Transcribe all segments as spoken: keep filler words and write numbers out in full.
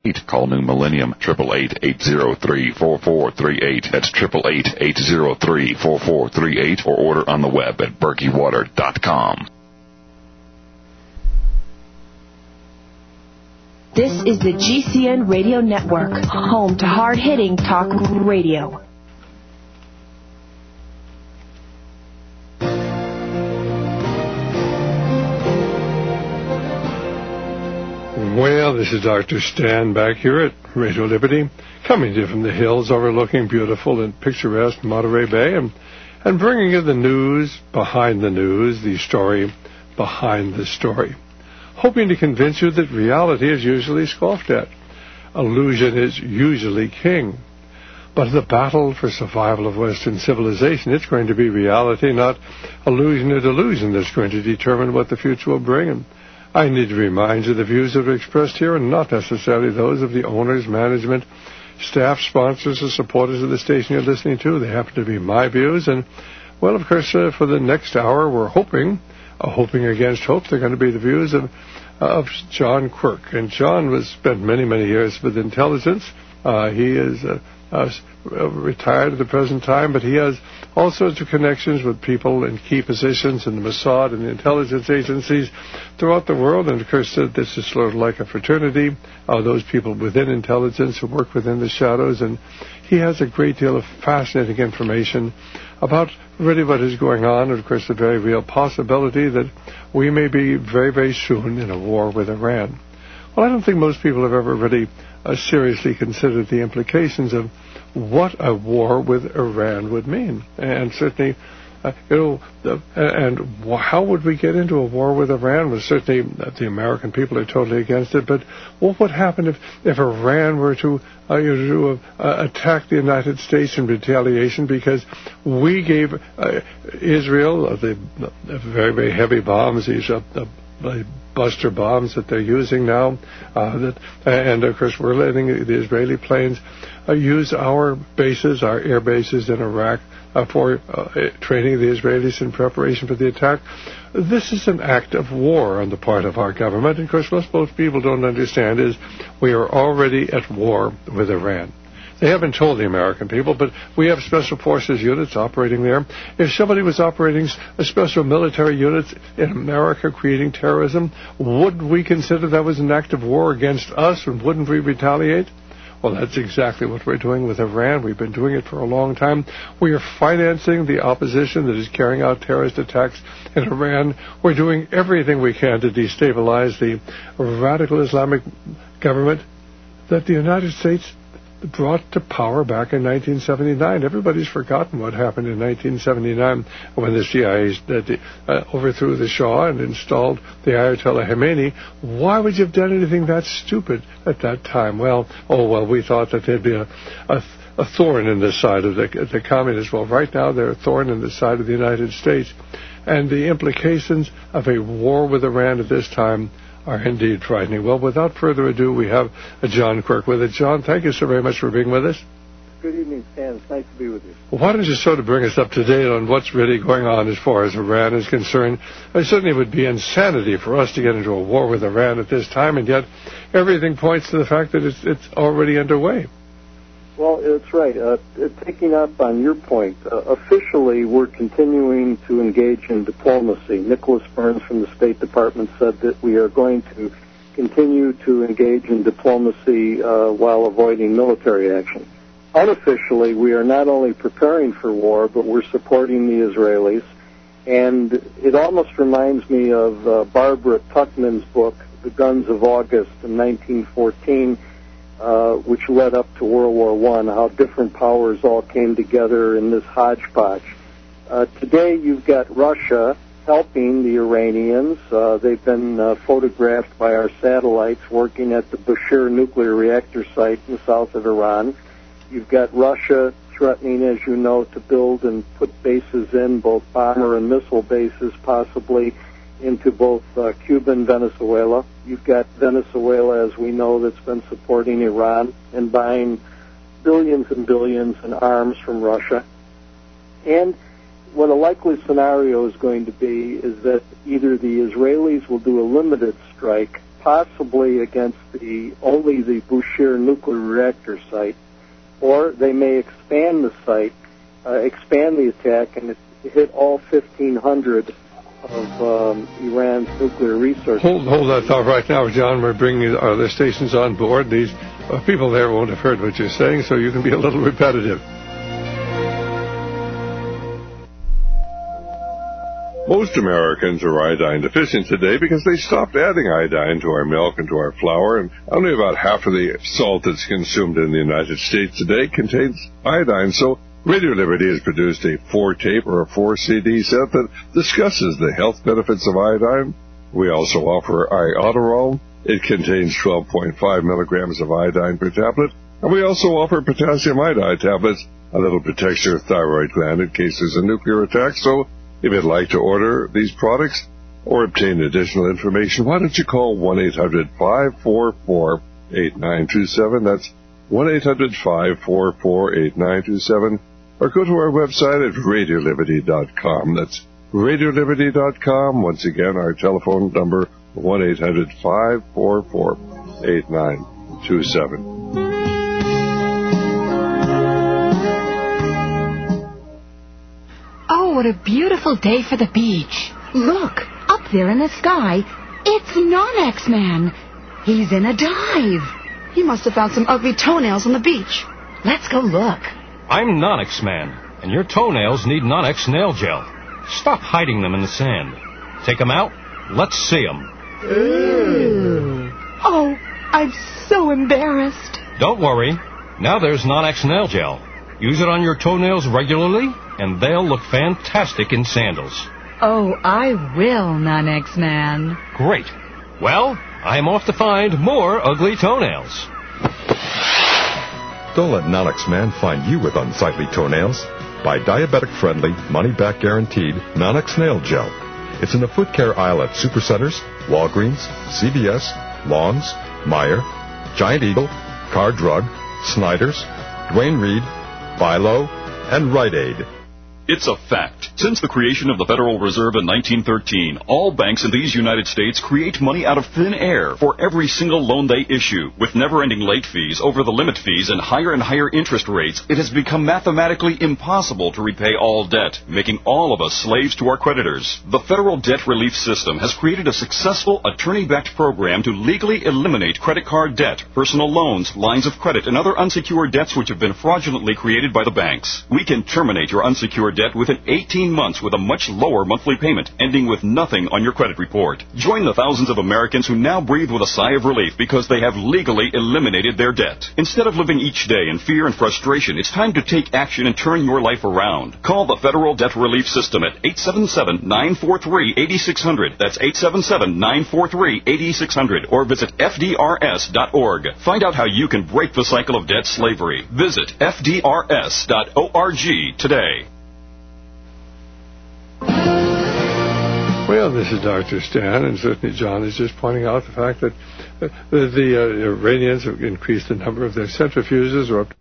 Call New Millennium, eight eight eight, eight zero three, four four three eight. That's eight eight eight, eight zero three, four four three eight, or order on the web at berkey water dot com. This is the G C N Radio Network, home to hard-hitting talk radio. Well, this is Doctor Stan back here at Radio Liberty, coming to you from the hills overlooking beautiful and picturesque Monterey Bay, and, and bringing you the news behind the news, the story behind the story, hoping to convince you that reality is usually scoffed at. Illusion is usually king. But in the battle for survival of Western civilization, it's going to be reality, not illusion or delusion, that's going to determine what the future will bring. And I need to remind you the views that are expressed here are not necessarily those of the owners, management, staff, sponsors, or supporters of the station you're listening to. They happen to be my views. And, well, of course, uh, for the next hour, we're hoping, uh, hoping against hope, they're going to be the views of, uh, of John Quirk. And John was spent many, many years with intelligence. Uh, he is uh, uh, retired at the present time, but he has all sorts of connections with people in key positions in the Mossad and the intelligence agencies throughout the world. And, of course, uh, this is sort of like a fraternity, uh, those people within intelligence who work within the shadows. And he has a great deal of fascinating information about really what is going on, and, of course, the very real possibility that we may be very, very soon in a war with Iran. Well, I don't think most people have ever really uh, seriously considered the implications of what a war with Iran would mean. And certainly, uh, you know, the, and how would we get into a war with Iran? Well, certainly uh, the American people are totally against it, but what would happen if, if Iran were to, uh, you know, to uh, attack the United States in retaliation because we gave uh, Israel uh, the, the very, very heavy bombs, these uh, the buster bombs that they're using now, uh, that, and of course we're letting the Israeli planes uh, use our bases, our air bases in Iraq uh, for uh, training the Israelis in preparation for the attack. This is an act of war on the part of our government. And of course, what most people don't understand is we are already at war with Iran. They haven't told the American people, but we have special forces units operating there. If somebody was operating a special military units in America creating terrorism, would we consider that was an act of war against us, and wouldn't we retaliate? Well, that's exactly what we're doing with Iran. We've been doing it for a long time. We are financing the opposition that is carrying out terrorist attacks in Iran. We're doing everything we can to destabilize the radical Islamic government that the United States brought to power back in nineteen seventy-nine. Everybody's forgotten what happened in nineteen seventy-nine when the C I A uh, overthrew the Shah and installed the Ayatollah Khomeini. Why would you have done anything that stupid at that time? Well, oh, well, we thought that there'd be a, a, a thorn in the side of the, the communists. Well, right now they're a thorn in the side of the United States. And the implications of a war with Iran at this time are indeed frightening. Well, without further ado, we have John Quirk with us. John, thank you so very much for being with us. Good evening, Stan. It's nice to be with you. Well, why don't you sort of bring us up to date on what's really going on as far as Iran is concerned? It certainly would be insanity for us to get into a war with Iran at this time, and yet everything points to the fact that it's, it's already underway. Well, it's right. Uh, picking up on your point, uh, officially we're continuing to engage in diplomacy. Nicholas Burns from the State Department said that we are going to continue to engage in diplomacy uh, while avoiding military action. Unofficially, we are not only preparing for war, but we're supporting the Israelis. And it almost reminds me of uh, Barbara Tuchman's book, The Guns of August, in nineteen fourteen, Uh, which led up to World War One, how different powers all came together in this hodgepodge. Uh, today you've got Russia helping the Iranians. Uh, they've been uh, photographed by our satellites working at the Bushehr nuclear reactor site in the south of Iran. You've got Russia threatening, as you know, to build and put bases in, both bomber and missile bases, possibly into both uh, Cuba and Venezuela. You've got Venezuela, as we know, that's been supporting Iran and buying billions and billions in arms from Russia. And what a likely scenario is going to be is that either the Israelis will do a limited strike possibly against the only the Bushehr nuclear reactor site, or they may expand the site, uh, expand the attack, and hit all fifteen hundred of um, Iran's nuclear resources. Hold, hold that thought right now, John. We're bringing our other stations on board. These uh, people there won't have heard what you're saying, so you can be a little repetitive. Most Americans are iodine deficient today because they stopped adding iodine to our milk and to our flour, and only about half of the salt that's consumed in the United States today contains iodine. So Radio Liberty has produced a four-tape or a four-C D set that discusses the health benefits of iodine. We also offer Iodoral. It contains twelve point five milligrams of iodine per tablet. And we also offer potassium iodide tablets. A little protects your thyroid gland in case there's a nuclear attack. So if you'd like to order these products or obtain additional information, why don't you call one eight hundred five four four eight nine two seven. That's one eight hundred five four four eight nine two seven. Or go to our website at radio liberty dot com. That's radio liberty dot com. Once again, our telephone number, one eight hundred five four four eight nine two seven. Oh, what a beautiful day for the beach. Look, up there in the sky, it's Non-X Man. He's in a dive. He must have found some ugly toenails on the beach. Let's go look. I'm Non-X Man, and your toenails need Non-X nail gel. Stop hiding them in the sand. Take them out. Let's see them. Ooh. Oh, I'm so embarrassed. Don't worry. Now there's Non-X nail gel. Use it on your toenails regularly, and they'll look fantastic in sandals. Oh, I will, Non-X Man. Great. Well, I'm off to find more ugly toenails. Don't let Non-X Man find you with unsightly toenails. Buy diabetic-friendly, money-back guaranteed Non-X Nail Gel. It's in the foot care aisle at Supercenters, Walgreens, C V S, Lawns, Meijer, Giant Eagle, Car Drug, Snyder's, Duane Reade, Philo, and Rite Aid. It's a fact. Since the creation of the Federal Reserve in nineteen thirteen, all banks in these United States create money out of thin air for every single loan they issue. With never-ending late fees, over-the-limit fees, and higher and higher interest rates, it has become mathematically impossible to repay all debt, making all of us slaves to our creditors. The Federal Debt Relief System has created a successful attorney-backed program to legally eliminate credit card debt, personal loans, lines of credit, and other unsecured debts which have been fraudulently created by the banks. We can terminate your unsecured debt within eighteen months with a much lower monthly payment, ending with nothing on your credit report. Join the thousands of Americans who now breathe with a sigh of relief because they have legally eliminated their debt. Instead of living each day in fear and frustration, it's time to take action and turn your life around. Call the Federal Debt Relief System at eight seven seven, nine four three, eight six zero zero. That's eight seven seven, nine four three, eight six zero zero. Or visit F D R S dot org. Find out how you can break the cycle of debt slavery. Visit F D R S dot org today. Well, this is Doctor Stan, and certainly John is just pointing out the fact that uh, the, the uh, Iranians have increased the number of their centrifuges, or up to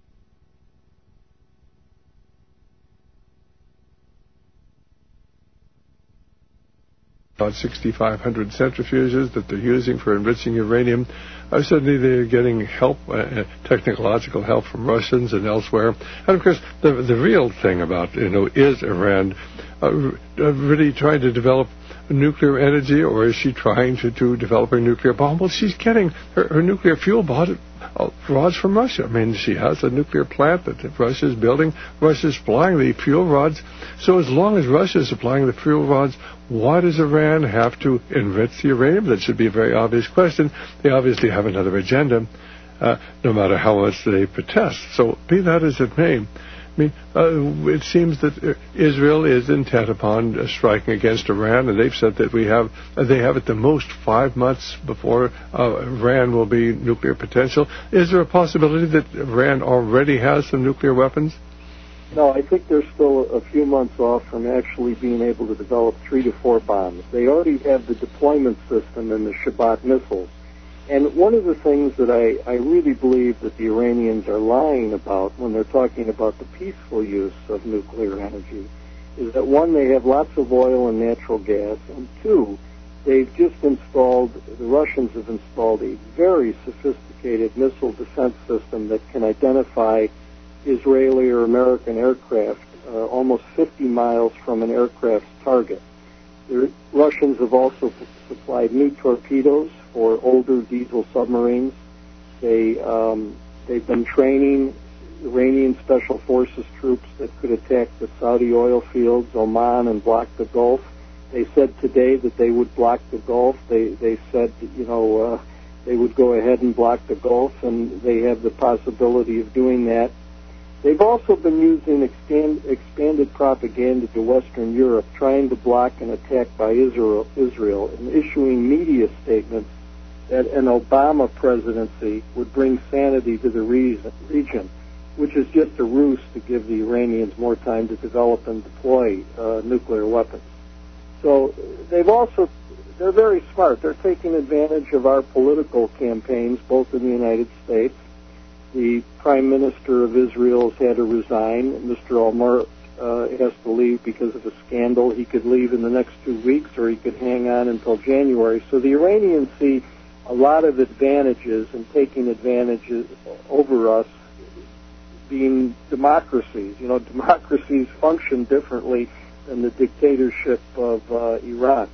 about sixty-five hundred centrifuges that they're using for enriching uranium. Uh, certainly they're getting help, uh, technological help from Russians and elsewhere. And, of course, the the real thing about, you know, is Iran uh, really trying to develop nuclear energy, or is she trying to, to develop a nuclear bomb? Well, she's getting her, her nuclear fuel bought uh, rods from Russia. I mean, she has a nuclear plant that Russia's building. Russia's supplying the fuel rods. So as long as Russia's supplying the fuel rods, why does Iran have to enrich the uranium? That should be a very obvious question. They obviously have another agenda, uh, no matter how much they protest. So be that as it may, I mean, uh, it seems that Israel is intent upon uh, striking against Iran, and they've said that we have, uh, they have at the most five months before uh, Iran will be nuclear potential. Is there a possibility that Iran already has some nuclear weapons? No, I think they're still a few months off from actually being able to develop three to four bombs. They already have the deployment system and the Shabbat missiles. And one of the things that I, I really believe that the Iranians are lying about when they're talking about the peaceful use of nuclear energy is that, one, they have lots of oil and natural gas, and two, they've just installed, the Russians have installed a very sophisticated missile defense system that can identify Israeli or American aircraft uh, almost fifty miles from an aircraft's target. The Russians have also supplied new torpedoes for older diesel submarines. They, um, they've been training Iranian Special Forces troops that could attack the Saudi oil fields, Oman, and block the Gulf. They said today that they would block the Gulf. They, they said, you know, uh, they would go ahead and block the Gulf, and they have the possibility of doing that. They've also been using expand, expanded propaganda to Western Europe, trying to block an attack by Israel, Israel and issuing media statements that an Obama presidency would bring sanity to the region, which is just a ruse to give the Iranians more time to develop and deploy uh, nuclear weapons. So they've also, they're very smart. They're taking advantage of our political campaigns, both in the United States. The Prime Minister of Israel has had to resign. Mister Olmert uh, has to leave because of a scandal. He could leave in the next two weeks, or he could hang on until January. So the Iranians see a lot of advantages in taking advantages over us being democracies. You know, democracies function differently than the dictatorship of uh, Iran.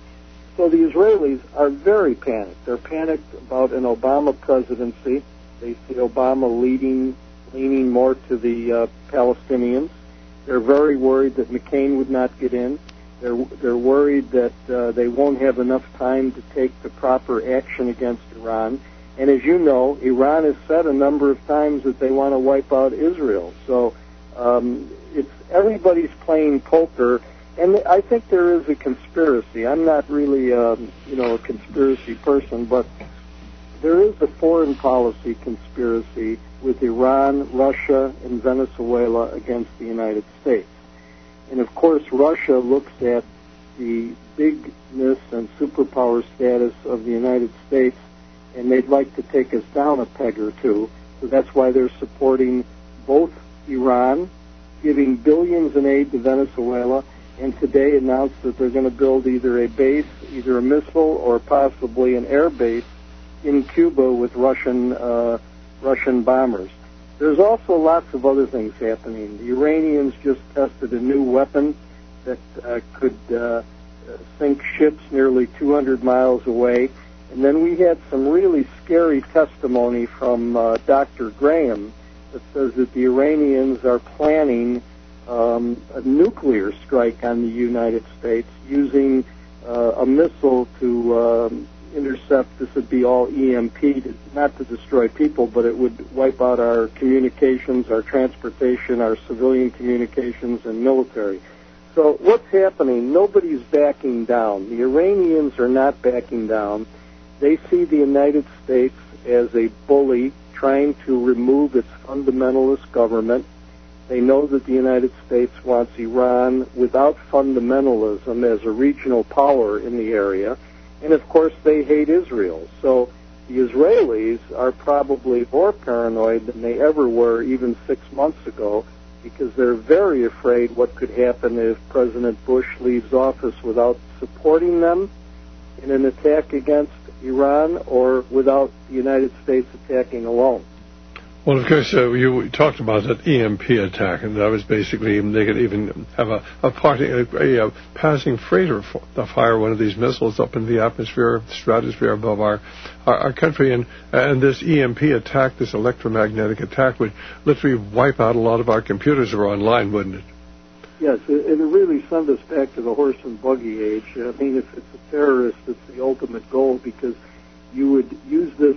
So the Israelis are very panicked. They're panicked about an Obama presidency. They see Obama leading, leaning more to the uh, Palestinians. They're very worried that McCain would not get in. They're, they're worried that uh, they won't have enough time to take the proper action against Iran. And as you know, Iran has said a number of times that they want to wipe out Israel. So um, it's everybody's playing poker, and I think there is a conspiracy. I'm not really, um, you know, a conspiracy person, but there is a foreign policy conspiracy with Iran, Russia, and Venezuela against the United States. And of course, Russia looks at the bigness and superpower status of the United States, and they'd like to take us down a peg or two. So that's why they're supporting both Iran, giving billions in aid to Venezuela, and today announced that they're going to build either a base, either a missile or possibly an air base in Cuba with Russian uh, Russian bombers. There's also lots of other things happening. The Iranians just tested a new weapon that uh, could uh, sink ships nearly two hundred miles away. And then we had some really scary testimony from uh, Doctor Graham that says that the Iranians are planning um, a nuclear strike on the United States using uh, a missile to um, intercept. This would be all E M P, to, not to destroy people, but it would wipe out our communications, our transportation, our civilian communications, and military. So what's happening? Nobody's backing down. The Iranians are not backing down. They see the United States as a bully trying to remove its fundamentalist government. They know that the United States wants Iran without fundamentalism as a regional power in the area. And, of course, they hate Israel. So the Israelis are probably more paranoid than they ever were even six months ago, because they're very afraid what could happen if President Bush leaves office without supporting them in an attack against Iran or without the United States attacking alone. Well, of course, uh, you talked about that E M P attack, and that was basically they could even have a, a, party, a, a, a passing freighter to fire one of these missiles up in the atmosphere, stratosphere above our, our, our country. And, and this E M P attack, this electromagnetic attack, would literally wipe out a lot of our computers that are online, wouldn't it? Yes, it, it really sent us back to the horse and buggy age. I mean, if it's a terrorist, it's the ultimate goal, because you would use this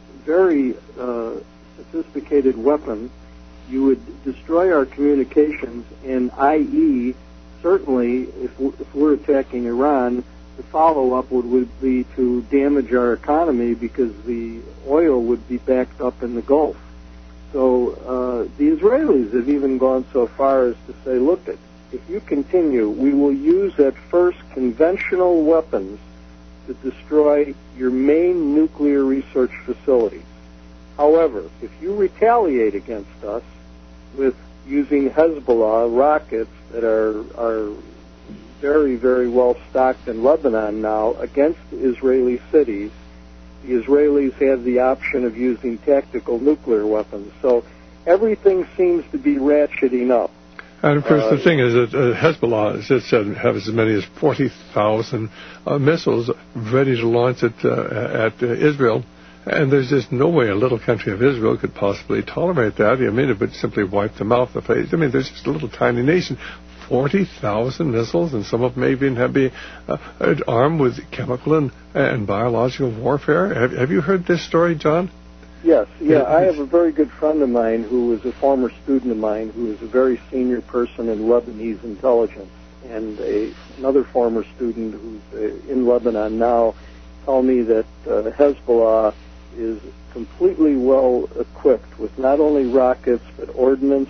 very uh, sophisticated weapon, you would destroy our communications, and that is, certainly, if we're, if we're attacking Iran, the follow-up would, would be to damage our economy because the oil would be backed up in the Gulf. So uh, the Israelis have even gone so far as to say, look, if you continue, we will use at first conventional weapons to destroy your main nuclear research facilities. However, if you retaliate against us with using Hezbollah rockets that are, are very, very well stocked in Lebanon now against Israeli cities. The Israelis have the option of using tactical nuclear weapons. So everything seems to be ratcheting up. And, of course, uh, the thing is that uh, Hezbollah, as it said, has as many as forty thousand uh, missiles ready to launch it uh, at uh, Israel. And there's just no way a little country of Israel could possibly tolerate that. I mean, it would simply wipe them off the face. I mean, there's just a little tiny nation. forty thousand missiles, and some of them may even have be uh, armed with chemical and, and biological warfare. Have, have you heard this story, John? Yes, yeah. I have a very good friend of mine who was a former student of mine who is a very senior person in Lebanese intelligence, and a, another former student who's uh, in Lebanon now told me that uh, Hezbollah is completely well equipped with not only rockets but ordnance,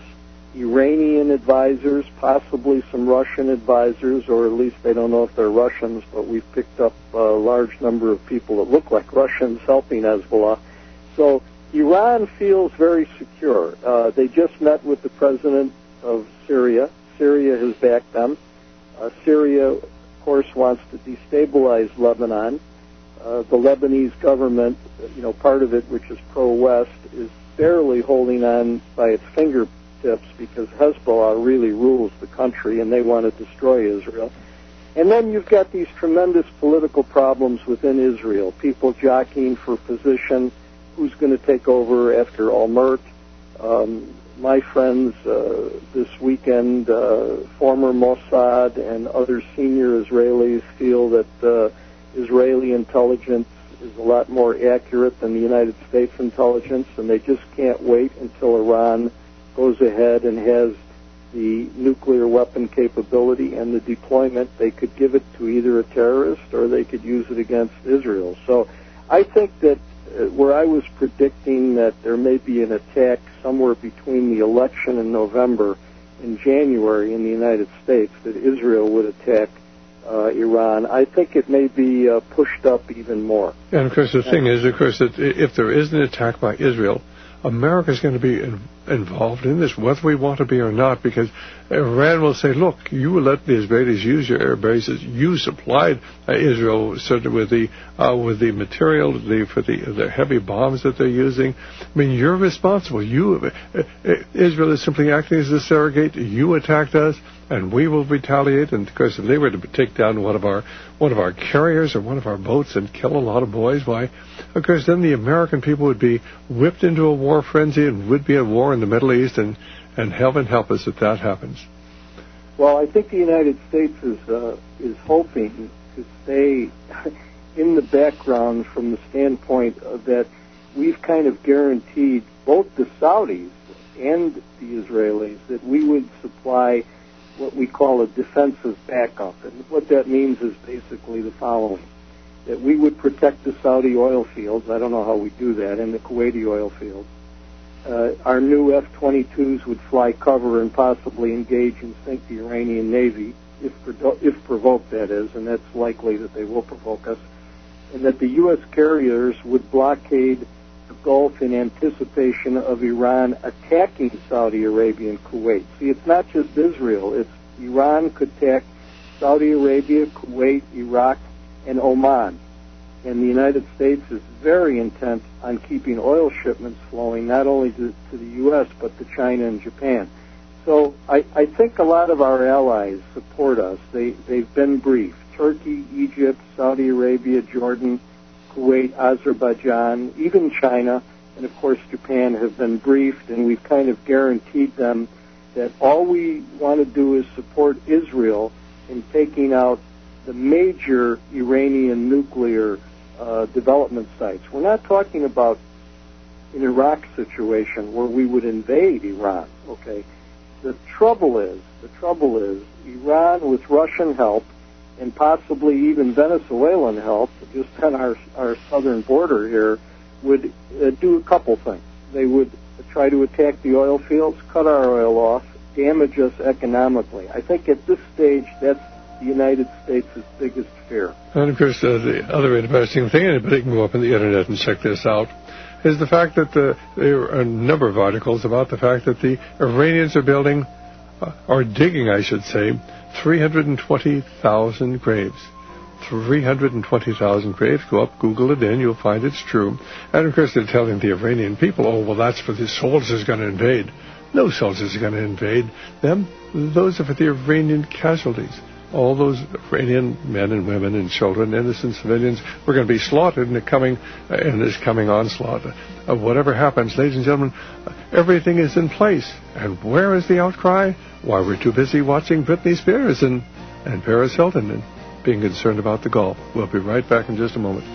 Iranian advisors, possibly some Russian advisors, or at least they don't know if they're Russians, but we've picked up a large number of people that look like Russians helping Hezbollah. So Iran feels very secure. Uh, they just met with the president of Syria. Syria has backed them. Uh, Syria, of course, wants to destabilize Lebanon. Uh, the Lebanese government, you know, part of it, which is pro-West, is barely holding on by its fingertips because Hezbollah really rules the country and they want to destroy Israel. And then you've got these tremendous political problems within Israel, people jockeying for position, who's going to take over after Olmert. Um, my friends uh, this weekend, uh, former Mossad and other senior Israelis feel that uh, Israeli intelligence is a lot more accurate than the United States intelligence, and they just can't wait until Iran goes ahead and has the nuclear weapon capability and the deployment. They could give it to either a terrorist or they could use it against Israel. So I think that uh, where I was predicting that there may be an attack somewhere between the election in November and January in the United States, that Israel would attack uh, Iran, I think it may be uh, pushed up even more. And, of course, the thing is, of course, that if there is an attack by Israel, America is going to be in, involved in this, whether we want to be or not, because Iran will say, look, you let the Israelis use your air bases. You supplied uh, Israel certainly with the uh, with the material the, for the, the heavy bombs that they're using. I mean, you're responsible. You, uh, uh, Israel is simply acting as a surrogate. You attacked us, and we will retaliate. And, of course, if they were to take down one of our one of our carriers or one of our boats and kill a lot of boys, why, of course, then the American people would be whipped into a war frenzy and would be at war in the Middle East, and, and heaven help us if that happens. Well, I think the United States is uh, is hoping to stay in the background from the standpoint of that we've kind of guaranteed both the Saudis and the Israelis that we would supply what we call a defensive backup. And what that means is basically the following: that we would protect the Saudi oil fields. I don't know how we do that, and the Kuwaiti oil fields. Uh, our new F twenty-twos would fly cover and possibly engage and sink the Iranian Navy, if, if provoked, that is, and that's likely that they will provoke us, and that the U S carriers would blockade the Gulf in anticipation of Iran attacking Saudi Arabia and Kuwait. See, it's not just Israel. It's Iran could attack Saudi Arabia, Kuwait, Iraq, and Oman. And the United States is very intent on keeping oil shipments flowing, not only to, to the U S, but to China and Japan. So I, I think a lot of our allies support us. They, they've been briefed. Turkey, Egypt, Saudi Arabia, Jordan, Kuwait, Azerbaijan, even China, and of course Japan have been briefed, and we've kind of guaranteed them that all we want to do is support Israel in taking out the major Iranian nuclear uh, development sites. We're not talking about an Iraq situation where we would invade Iran, okay? The trouble is, the trouble is, Iran with Russian help and possibly even Venezuelan help, just on our, our southern border here, would uh, do a couple things. They would try to attack the oil fields, cut our oil off, damage us economically. I think at this stage that's the United States' biggest fear. And, of course, uh, the other interesting thing, anybody can go up on the Internet and check this out, is the fact that the, there are a number of articles about the fact that the Iranians are building, uh, or digging, I should say, three hundred twenty thousand graves. three hundred twenty thousand graves. Go up, Google it in, you'll find it's true. And of course they're telling the Iranian people, oh, well, that's for the soldiers going to invade. No soldiers are going to invade them. Those are for the Iranian casualties. All those Iranian men and women and children, innocent civilians, were going to be slaughtered in the coming uh, in this coming onslaught. Uh, whatever happens, ladies and gentlemen, uh, everything is in place. And where is the outcry? Why, we're too busy watching Britney Spears and, and Paris Hilton and being concerned about the Gulf. We'll be right back in just a moment.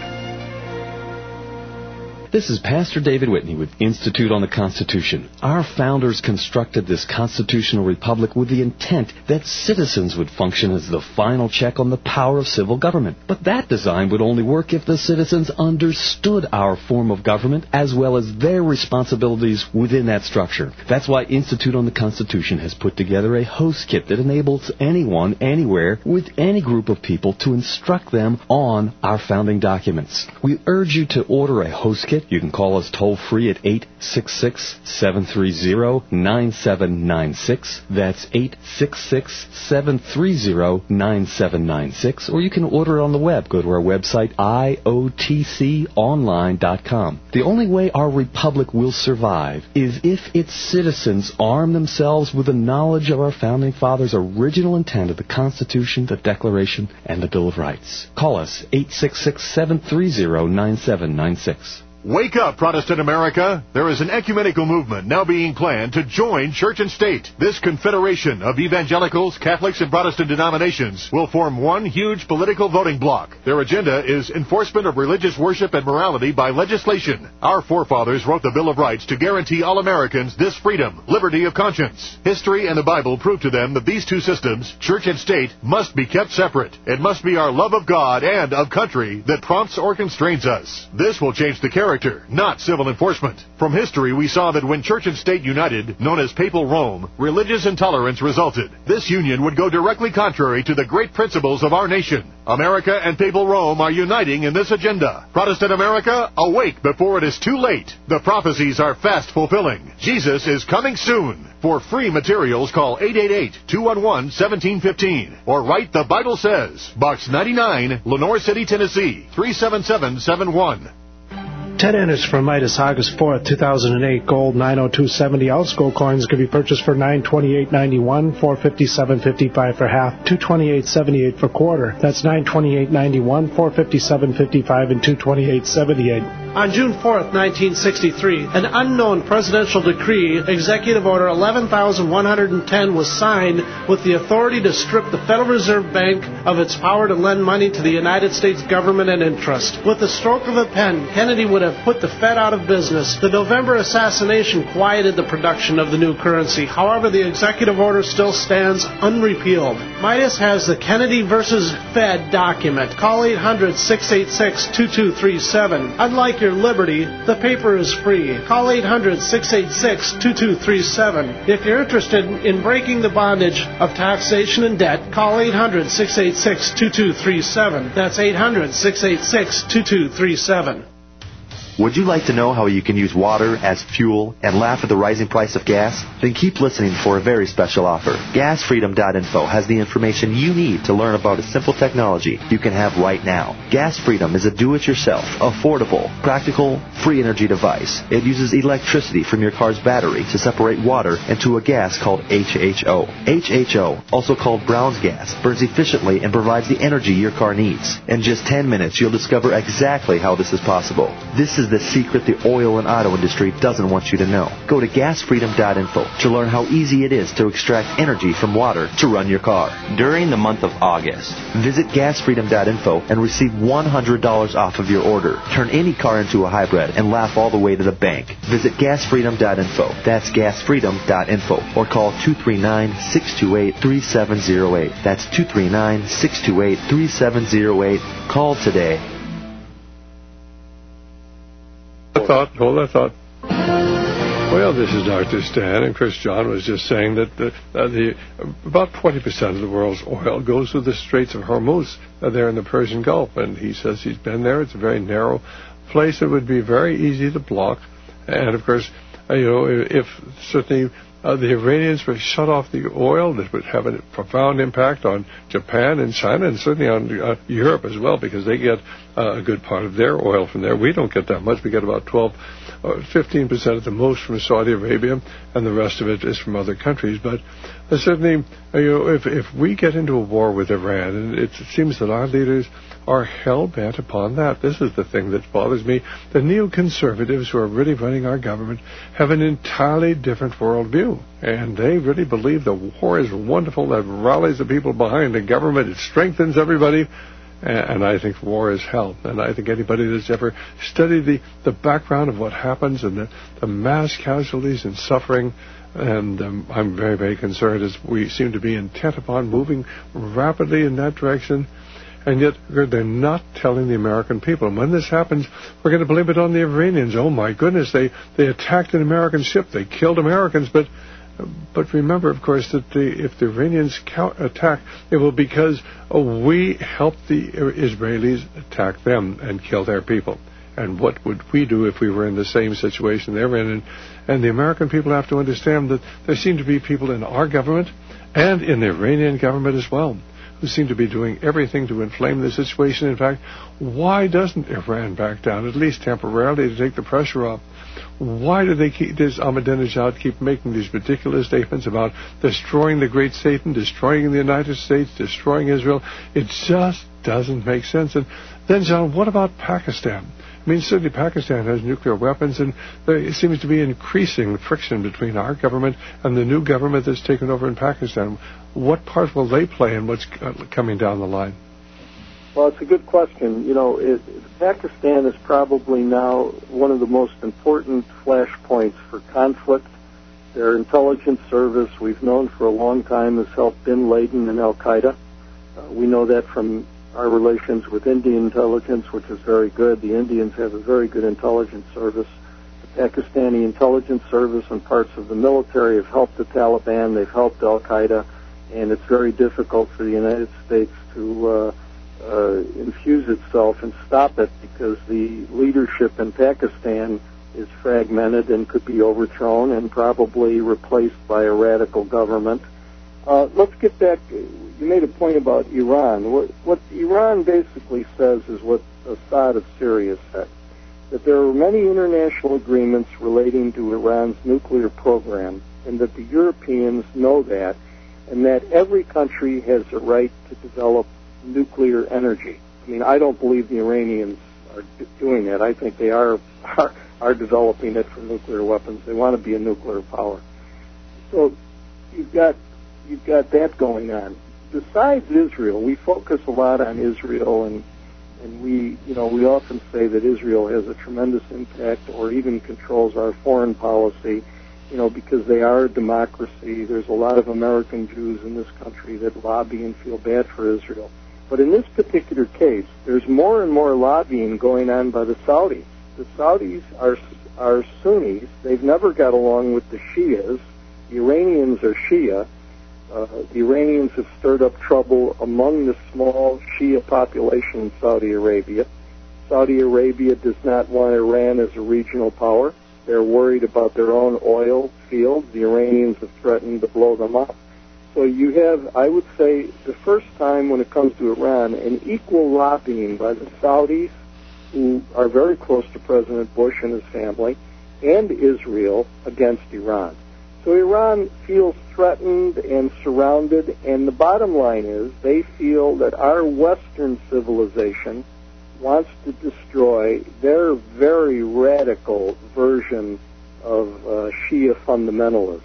This is Pastor David Whitney with Institute on the Constitution. Our founders constructed this constitutional republic with the intent that citizens would function as the final check on the power of civil government. But that design would only work if the citizens understood our form of government as well as their responsibilities within that structure. That's why Institute on the Constitution has put together a host kit that enables anyone, anywhere, with any group of people to instruct them on our founding documents. We urge you to order a host kit. You can call us toll-free at eight six six, seven three zero, nine seven nine six. That's eight six six, seven three zero, nine seven nine six. Or you can order it on the web. Go to our website, I O T C online dot com. The only way our republic will survive is if its citizens arm themselves with the knowledge of our Founding Fathers' original intent of the Constitution, the Declaration, and the Bill of Rights. Call us, eight six six, seven three zero, nine seven nine six. Wake up, Protestant America. There is an ecumenical movement now being planned to join church and state. This confederation of evangelicals, Catholics, and Protestant denominations will form one huge political voting bloc. Their agenda is enforcement of religious worship and morality by legislation. Our forefathers wrote the Bill of Rights to guarantee all Americans this freedom, liberty of conscience. History and the Bible prove to them that these two systems, church and state, must be kept separate. It must be our love of God and of country that prompts or constrains us. This will change the character, not civil enforcement. From history, we saw that when church and state united, known as Papal Rome, religious intolerance resulted. This union would go directly contrary to the great principles of our nation. America and Papal Rome are uniting in this agenda. Protestant America, awake before it is too late. The prophecies are fast fulfilling. Jesus is coming soon. For free materials, call eight eight eight, two one one, one seven one five or write The Bible Says, Box ninety-nine, Lenore City, Tennessee, three seven seven seven one. Ted Ennis from Midas, August fourth, two thousand eight. Gold nine oh two seventy ounce. Gold coins can be purchased for nine twenty-eight ninety-one, four fifty-seven fifty-five for half, two twenty-eight seventy-eight for quarter. That's nine twenty-eight ninety-one, four fifty-seven fifty-five, and two twenty-eight seventy-eight. On June fourth, nineteen sixty-three, an unknown presidential decree, Executive Order eleven thousand one hundred ten, was signed with the authority to strip the Federal Reserve Bank of its power to lend money to the United States government and interest. With the stroke of a pen, Kennedy would have put the Fed out of business. The November assassination quieted the production of the new currency. However, the executive order still stands unrepealed. Midas has the Kennedy versus Fed document. Call eight hundred, six eight six, two two three seven. Unlike your liberty, the paper is free. Call eight hundred, six eight six, two two three seven. If you're interested in breaking the bondage of taxation and debt, call eight hundred, six eight six, two two three seven. That's eight hundred, six eight six, two two three seven. Would you like to know how you can use water as fuel and laugh at the rising price of gas? Then keep listening for a very special offer. gas freedom dot info has the information you need to learn about a simple technology you can have right now. Gas Freedom is a do-it-yourself, affordable, practical, free energy device. It uses electricity from your car's battery to separate water into a gas called H H O. H H O, also called Brown's gas, burns efficiently and provides the energy your car needs. In just ten minutes, you'll discover exactly how this is possible. This is the secret the oil and auto industry doesn't want you to know. Go to gas freedom dot info to learn how easy it is to extract energy from water to run your car. During the month of August, visit gas freedom dot info and receive one hundred dollars off of your order. Turn any car into a hybrid and laugh all the way to the bank. Visit gas freedom dot info. That's gas freedom dot info. Or call two three nine, six two eight, three seven zero eight. That's two three nine, six two eight, three seven zero eight. Call today. Thought, hold that thought. Well, this is Doctor Stan, and Chris John was just saying that the, uh, the about twenty percent of the world's oil goes through the Straits of Hormuz uh, there in the Persian Gulf, and he says he's been there. It's a very narrow place. It would be very easy to block, and of course, uh, you know, if certainly uh, the Iranians would shut off the oil, that would have a profound impact on Japan and China, and certainly on uh, Europe as well, because they get uh, a good part of their oil from there. We don't get that much. We get about twelve, uh, fifteen percent at the most from Saudi Arabia, and the rest of it is from other countries. But uh, certainly, uh, you know, if if we get into a war with Iran, and it seems that our leaders are hell-bent upon that. This is the thing that bothers me. The neoconservatives who are really running our government have an entirely different worldview, and they really believe the war is wonderful, that rallies the people behind the government, it strengthens everybody, and I think war is hell. And I think anybody that's ever studied the, the background of what happens and the, the mass casualties and suffering, and um, I'm very, very concerned as we seem to be intent upon moving rapidly in that direction. And yet they're not telling the American people. And when this happens, we're going to blame it on the Iranians. Oh, my goodness, they, they attacked an American ship. They killed Americans. But but remember, of course, that the, if the Iranians attack, it will be because oh, we helped the Israelis attack them and kill their people. And what would we do if we were in the same situation they're in? And, and the American people have to understand that there seem to be people in our government and in the Iranian government as well who seem to be doing everything to inflame the situation. In fact, why doesn't Iran back down, at least temporarily, to take the pressure off? Why do they keep, does Ahmadinejad keep making these ridiculous statements about destroying the great Satan, destroying the United States, destroying Israel? It just doesn't make sense. And then, John, what about Pakistan? I mean, certainly Pakistan has nuclear weapons, and there seems to be increasing friction between our government and the new government that's taken over in Pakistan. What part will they play in what's coming down the line? Well, it's a good question. You know, it, Pakistan is probably now one of the most important flashpoints for conflict. Their intelligence service, we've known for a long time, has helped bin Laden and al-Qaeda. Uh, we know that from our relations with Indian intelligence, which is very good. The Indians have a very good intelligence service. The Pakistani intelligence service and parts of the military have helped the Taliban. They've helped al-Qaeda. And it's very difficult for the United States to uh, uh, infuse itself and stop it because the leadership in Pakistan is fragmented and could be overthrown and probably replaced by a radical government. Uh, let's get back. You made a point about Iran. What, what Iran basically says is what Assad of Syria said, that there are many international agreements relating to Iran's nuclear program, and that the Europeans know that, and that every country has a right to develop nuclear energy. I mean, I don't believe the Iranians are doing that. I think they are, are, are developing it for nuclear weapons. They want to be a nuclear power. So you've got you've got that going on. Besides Israel, we focus a lot on Israel, and and we you know we often say that Israel has a tremendous impact or even controls our foreign policy. You know, because they are a democracy. There's a lot of American Jews in this country that lobby and feel bad for Israel. But in this particular case, there's more and more lobbying going on by the Saudis. The Saudis are are Sunnis. They've never got along with the Shias. The Iranians are Shia. Uh, the Iranians have stirred up trouble among the small Shia population in Saudi Arabia. Saudi Arabia does not want Iran as a regional power. They're worried about their own oil fields. The Iranians have threatened to blow them up. So you have, I would say, the first time when it comes to Iran, an equal lobbying by the Saudis, who are very close to President Bush and his family, and Israel against Iran. So Iran feels threatened and surrounded, and the bottom line is they feel that our Western civilization wants to destroy their very radical version of uh, Shia fundamentalism.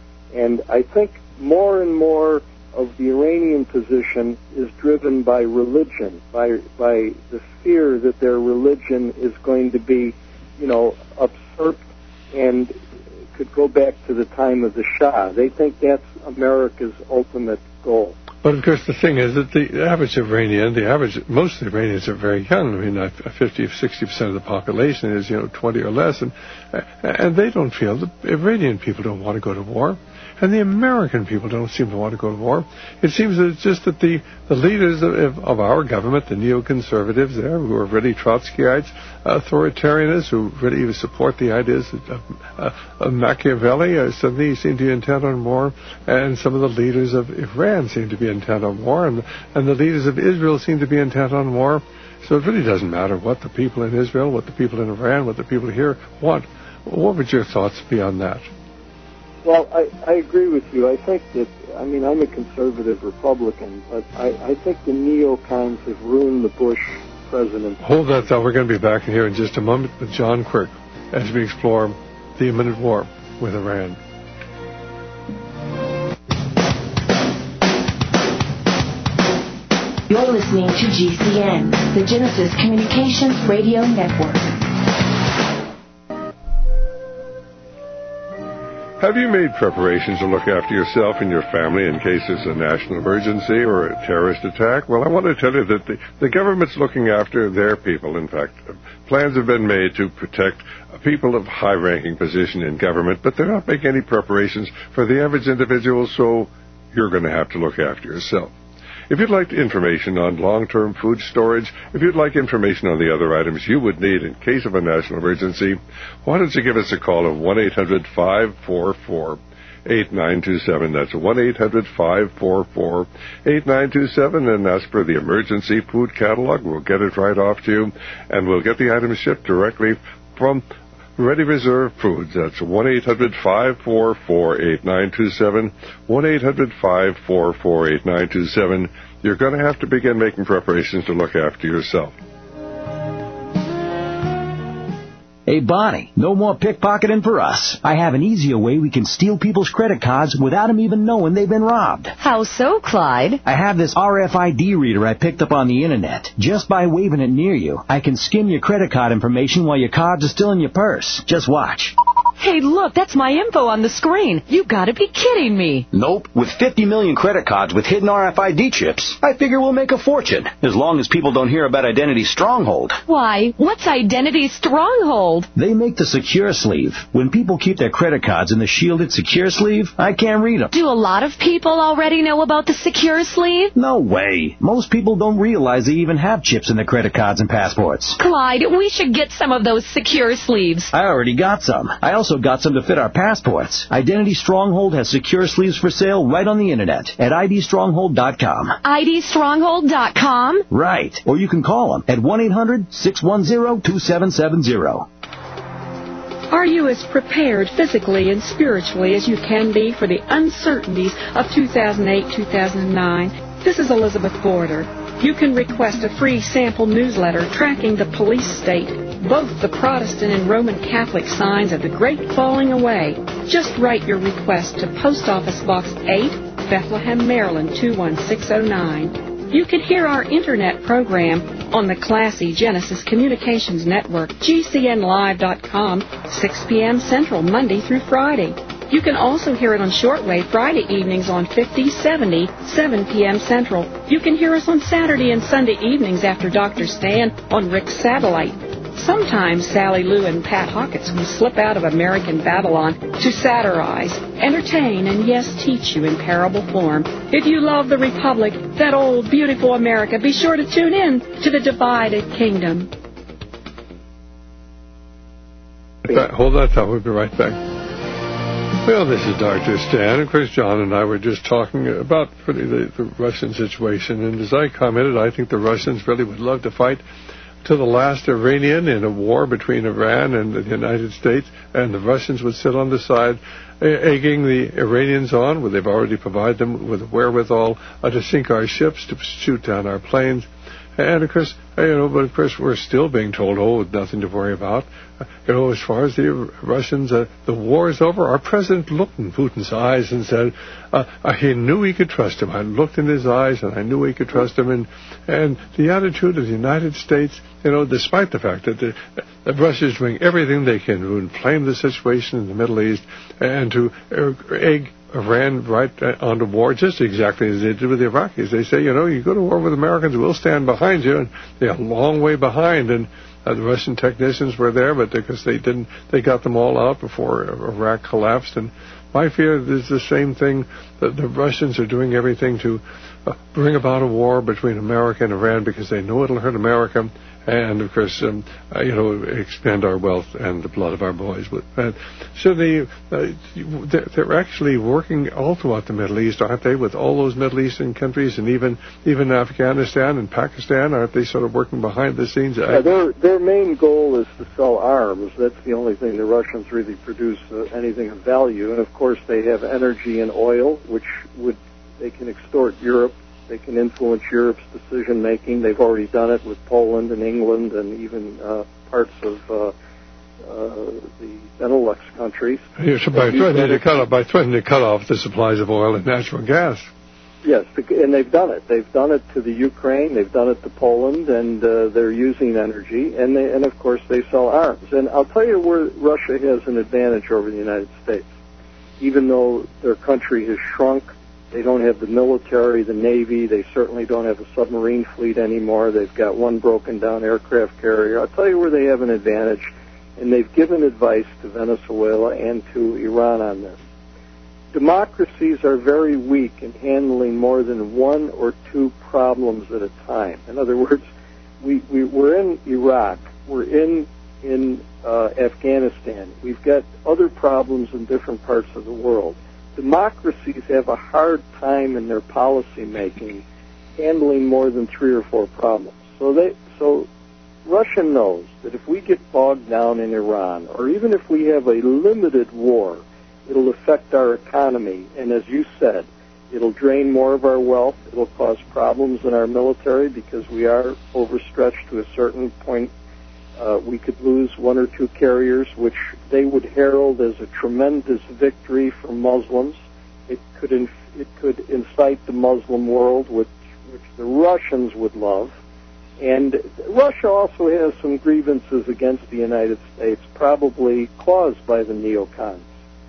And I think more and more of the Iranian position is driven by religion, by by the fear that their religion is going to be, you know, usurped and could go back to the time of the Shah. They think that's America's ultimate goal. But, of course, the thing is that the average Iranian, the average, most of the Iranians are very young. I mean, uh, fifty, sixty percent of the population is, you know, twenty or less. And, and they don't feel, the Iranian people don't want to go to war. And the American people don't seem to want to go to war. It seems that it's just that the, the leaders of, of our government, the neoconservatives there, who are really Trotskyites, authoritarianists, who really support the ideas of, uh, of Machiavelli, uh, suddenly seem to be intent on war. And some of the leaders of Iran seem to be intent on war. And, and the leaders of Israel seem to be intent on war. So it really doesn't matter what the people in Israel, what the people in Iran, what the people here want. What would your thoughts be on that? Well, I, I agree with you. I think that, I mean, I'm a conservative Republican, but I, I think the neocons have ruined the Bush presidency. Hold that thought. We're going to be back here in just a moment with John Quirk as we explore the imminent war with Iran. You're listening to G C N, the Genesis Communications Radio Network. Have you made preparations to look after yourself and your family in case there's a national emergency or a terrorist attack? Well, I want to tell you that the, the government's looking after their people. In fact, plans have been made to protect people of high-ranking position in government, but they're not making any preparations for the average individual, so you're going to have to look after yourself. If you'd like information on long-term food storage, if you'd like information on the other items you would need in case of a national emergency, why don't you give us a call at one eight hundred five four four eight nine two seven. That's one eight hundred five four four eight nine two seven, and ask for the emergency food catalog. We'll get it right off to you, and we'll get the items shipped directly from Ready Reserve Foods. That's one eight hundred five four four eight nine two seven, one eight hundred five four four eight nine two seven. You're going to have to begin making preparations to look after yourself. Hey, Bonnie, no more pickpocketing for us. I have an easier way we can steal people's credit cards without them even knowing they've been robbed. How so, Clyde? I have this R F I D reader I picked up on the Internet. Just by waving it near you, I can skim your credit card information while your cards are still in your purse. Just watch. Hey, look, that's my info on the screen. You gotta be kidding me. Nope. With fifty million credit cards with hidden R F I D chips, I figure we'll make a fortune, as long as people don't hear about Identity Stronghold. Why? What's Identity Stronghold? They make the secure sleeve. When people keep their credit cards in the shielded secure sleeve, I can't read them. Do a lot of people already know about the secure sleeve? No way. Most people don't realize they even have chips in their credit cards and passports. Clyde, we should get some of those secure sleeves. I already got some. I also got some to fit our passports. Identity Stronghold has secure sleeves for sale right on the Internet at I D stronghold dot com. I D stronghold dot com? Right. Or you can call them at one eight hundred six one zero two seven seven zero. Are you as prepared physically and spiritually as you can be for the uncertainties of two thousand eight two thousand nine? This is Elizabeth Border. You can request a free sample newsletter tracking the police state, both the Protestant and Roman Catholic signs of the Great Falling Away. Just write your request to Post Office Box eight, Bethlehem, Maryland two one six zero nine. You can hear our Internet program on the classy Genesis Communications Network, G C N live dot com, six p.m. Central, Monday through Friday. You can also hear it on shortwave Friday evenings on fifty seventy, seven p.m. Central. You can hear us on Saturday and Sunday evenings after Doctor Stan on Rick's Satellite. Sometimes Sally Lou and Pat Hawkins will slip out of American Babylon to satirize, entertain, and yes, teach you in parable form. If you love the Republic, that old, beautiful America, be sure to tune in to the Divided Kingdom. Hold that thought. We'll be right back. Well, this is Doctor Stan. Of course, John and I were just talking about really the, the Russian situation. And as I commented, I think the Russians really would love to fight to the last Iranian in a war between Iran and the United States, and the Russians would sit on the side egging the Iranians on, where they've already provided them with wherewithal uh, to sink our ships, to shoot down our planes. And, of course, you know, but of course we're still being told, oh, nothing to worry about. Uh, you know, as far as the Russians, uh, the war is over. Our president looked in Putin's eyes and said, uh, uh, he knew he could trust him. I looked in his eyes and I knew he could trust him. And, and the attitude of the United States, you know, despite the fact that, the, that Russia is doing everything they can to inflame the situation in the Middle East and to uh, egg Iran right onto war, just exactly as they did with the Iraqis. They say, you know, you go to war with Americans, we'll stand behind you. And they're a long way behind. And uh, the Russian technicians were there, but because they didn't, they got them all out before Iraq collapsed. And my fear is the same thing, that the Russians are doing everything to uh, bring about a war between America and Iran because they know it'll hurt America. And, of course, um, uh, you know, expand our wealth and the blood of our boys. Uh, so they, uh, they're actually working all throughout the Middle East, aren't they, with all those Middle Eastern countries and even even Afghanistan and Pakistan? Aren't they sort of working behind the scenes? Yeah, their, their main goal is to sell arms. That's the only thing the Russians really produce uh, anything of value. And, of course, they have energy and oil, which would they can extort Europe. They can influence Europe's decision-making. They've already done it with Poland and England and even uh, parts of uh, uh, the Benelux countries. Yes, by threatening, to cut off, by threatening to cut off the supplies of oil and natural gas. Yes, and they've done it. They've done it to the Ukraine. They've done it to Poland, and uh, they're using energy. And, they, and, of course, they sell arms. And I'll tell you where Russia has an advantage over the United States. Even though their country has shrunk, they don't have the military, the Navy. They certainly don't have a submarine fleet anymore. They've got one broken-down aircraft carrier. I'll tell you where they have an advantage, and they've given advice to Venezuela and to Iran on this. Democracies are very weak in handling more than one or two problems at a time. In other words, we, we, we're in Iraq. We're in, in uh, Afghanistan. We've got other problems in different parts of the world. Democracies have a hard time in their policy making handling more than three or four problems. So they, so Russia knows that if we get bogged down in Iran, or even if we have a limited war, it'll affect our economy. And as you said, it'll drain more of our wealth. It'll cause problems in our military because we are overstretched to a certain point. Uh, we could lose one or two carriers, which they would herald as a tremendous victory for Muslims. It could inf- it could incite the Muslim world, which which the Russians would love. And Russia also has some grievances against the United States, probably caused by the neocons.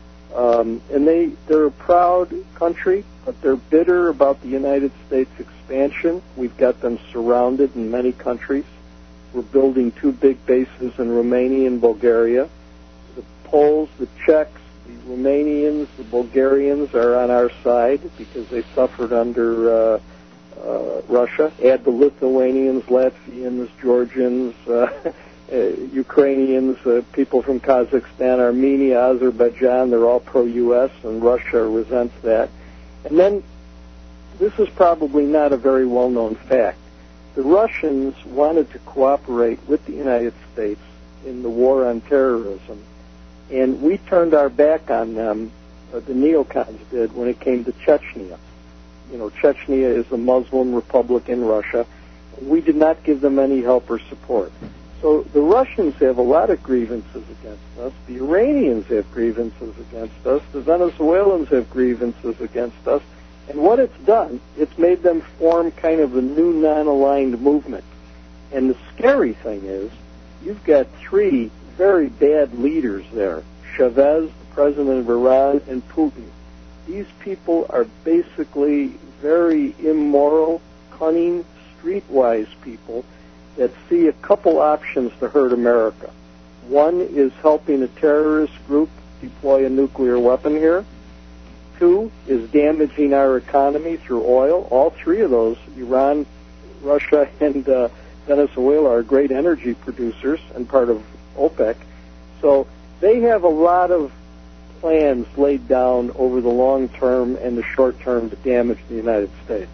Um, and they they're a proud country, but they're bitter about the United States expansion. We've got them surrounded in many countries. We're building two big bases in Romania and Bulgaria. The Poles, the Czechs, the Romanians, the Bulgarians are on our side because they suffered under uh, uh, Russia. Add the Lithuanians, Latvians, Georgians, uh, uh, Ukrainians, uh, people from Kazakhstan, Armenia, Azerbaijan. They're all pro-U S, and Russia resents that. And then this is probably not a very well-known fact. The Russians wanted to cooperate with the United States in the war on terrorism, and we turned our back on them, uh, the neocons did, when it came to Chechnya. You know, Chechnya is a Muslim republic in Russia. We did not give them any help or support. So the Russians have a lot of grievances against us. The Iranians have grievances against us. The Venezuelans have grievances against us. And what it's done, it's made them form kind of a new non-aligned movement. And the scary thing is, you've got three very bad leaders there. Chavez, the president of Iran, and Putin. These people are basically very immoral, cunning, streetwise people that see a couple options to hurt America. One is helping a terrorist group deploy a nuclear weapon here. Two is damaging our economy through oil. All three of those, Iran, Russia, and uh, Venezuela, are great energy producers and part of OPEC. So they have a lot of plans laid down over the long term and the short term to damage the United States.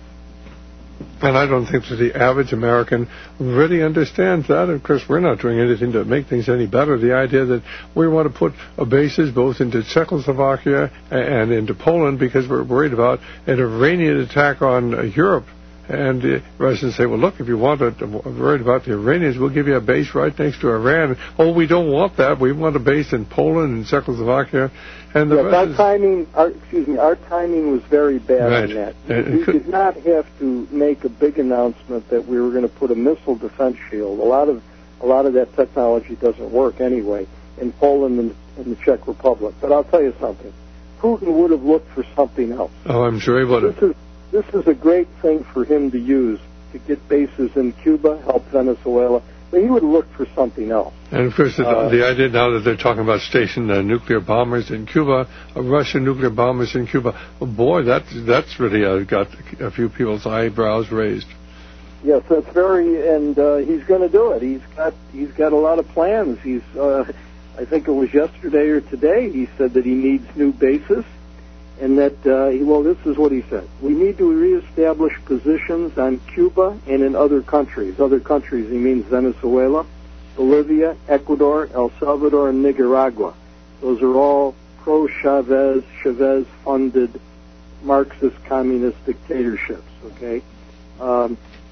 And I don't think that the average American really understands that. Of course, we're not doing anything to make things any better. The idea that we want to put bases both into Czechoslovakia and into Poland because we're worried about an Iranian attack on Europe. And the Russians say, well, look, if you want to, worried about the Iranians, we'll give you a base right next to Iran. Oh, we don't want that. We want a base in Poland and Czechoslovakia. And the yes, Russians... our timing, our, excuse me, our timing was very bad right. on that. And we could... did not have to make a big announcement that we were going to put a missile defense shield. A lot of a lot of that technology doesn't work anyway in Poland and, and the Czech Republic. But I'll tell you something. Putin would have looked for something else. Oh, I'm sure he would have. This is, this is a great thing for him to use to get bases in Cuba, help Venezuela. But he would have looked for something else. And, of course, the, uh, the idea now that they're talking about stationing uh, nuclear bombers in Cuba, uh, Russian nuclear bombers in Cuba, well, boy, that, that's really uh, got a few people's eyebrows raised. Yes, that's very, and uh, he's going to do it. He's got he's got a lot of plans. He's, uh, I think it was yesterday or today, he said that he needs new bases, and that, uh, he, well, this is what he said. We need to reestablish positions on Cuba and in other countries. Other countries, he means Venezuela, Bolivia, Ecuador, El Salvador, and Nicaragua. Those are all pro-Chavez, Chavez-funded Marxist communist dictatorships, okay? Um,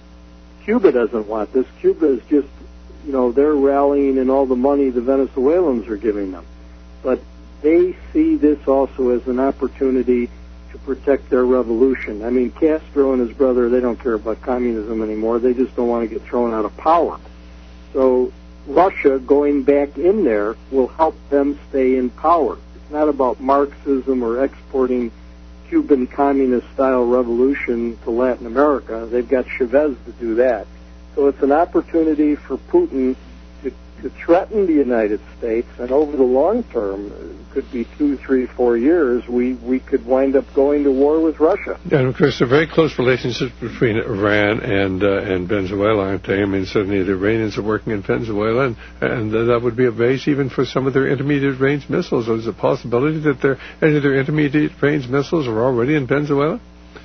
Cuba doesn't want this. Cuba is just, you know, they're rallying in all the money the Venezuelans are giving them. But they see this also as an opportunity to protect their revolution. I mean, Castro and his brother, they don't care about communism anymore. They just don't want to get thrown out of power. So Russia going back in there will help them stay in power. It's not about Marxism or exporting Cuban communist-style revolution to Latin America. They've got Chavez to do that. So it's an opportunity for Putin to, to threaten the United States, and over the long term, it could be two, three, four years, we, we could wind up going to war with Russia. And, of course, there are very close relationships between Iran and uh, and Venezuela, aren't they? I mean, certainly the Iranians are working in Venezuela, and, and uh, that would be a base even for some of their intermediate-range missiles. There's a possibility that their, any of their intermediate-range missiles are already in Venezuela?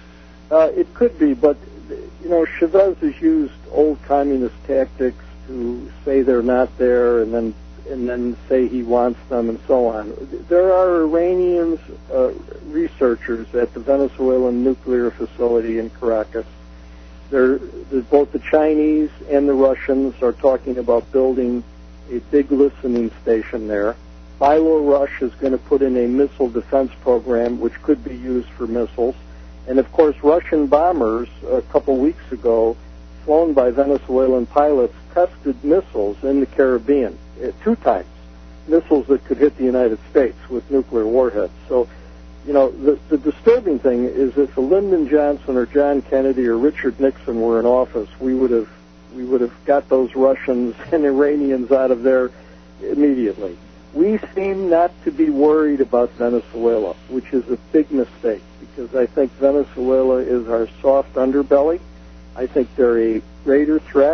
Uh, it could be, but, you know, Chavez has used old communist tactics to say they're not there and then and then say he wants them and so on. There are Iranians, uh, researchers at the Venezuelan nuclear facility in Caracas. They're, both the Chinese and the Russians are talking about building a big listening station there. Milo Rush is going to put in a missile defense program which could be used for missiles. And, of course, Russian bombers a couple weeks ago, flown by Venezuelan pilots, tested missiles in the Caribbean uh, two times, missiles that could hit the United States with nuclear warheads. So, you know, the, the disturbing thing is if Lyndon Johnson or John Kennedy or Richard Nixon were in office, we would have we would have got those Russians and Iranians out of there immediately. We seem not to be worried about Venezuela, which is a big mistake, because I think Venezuela is our soft underbelly. I think they're a greater threat.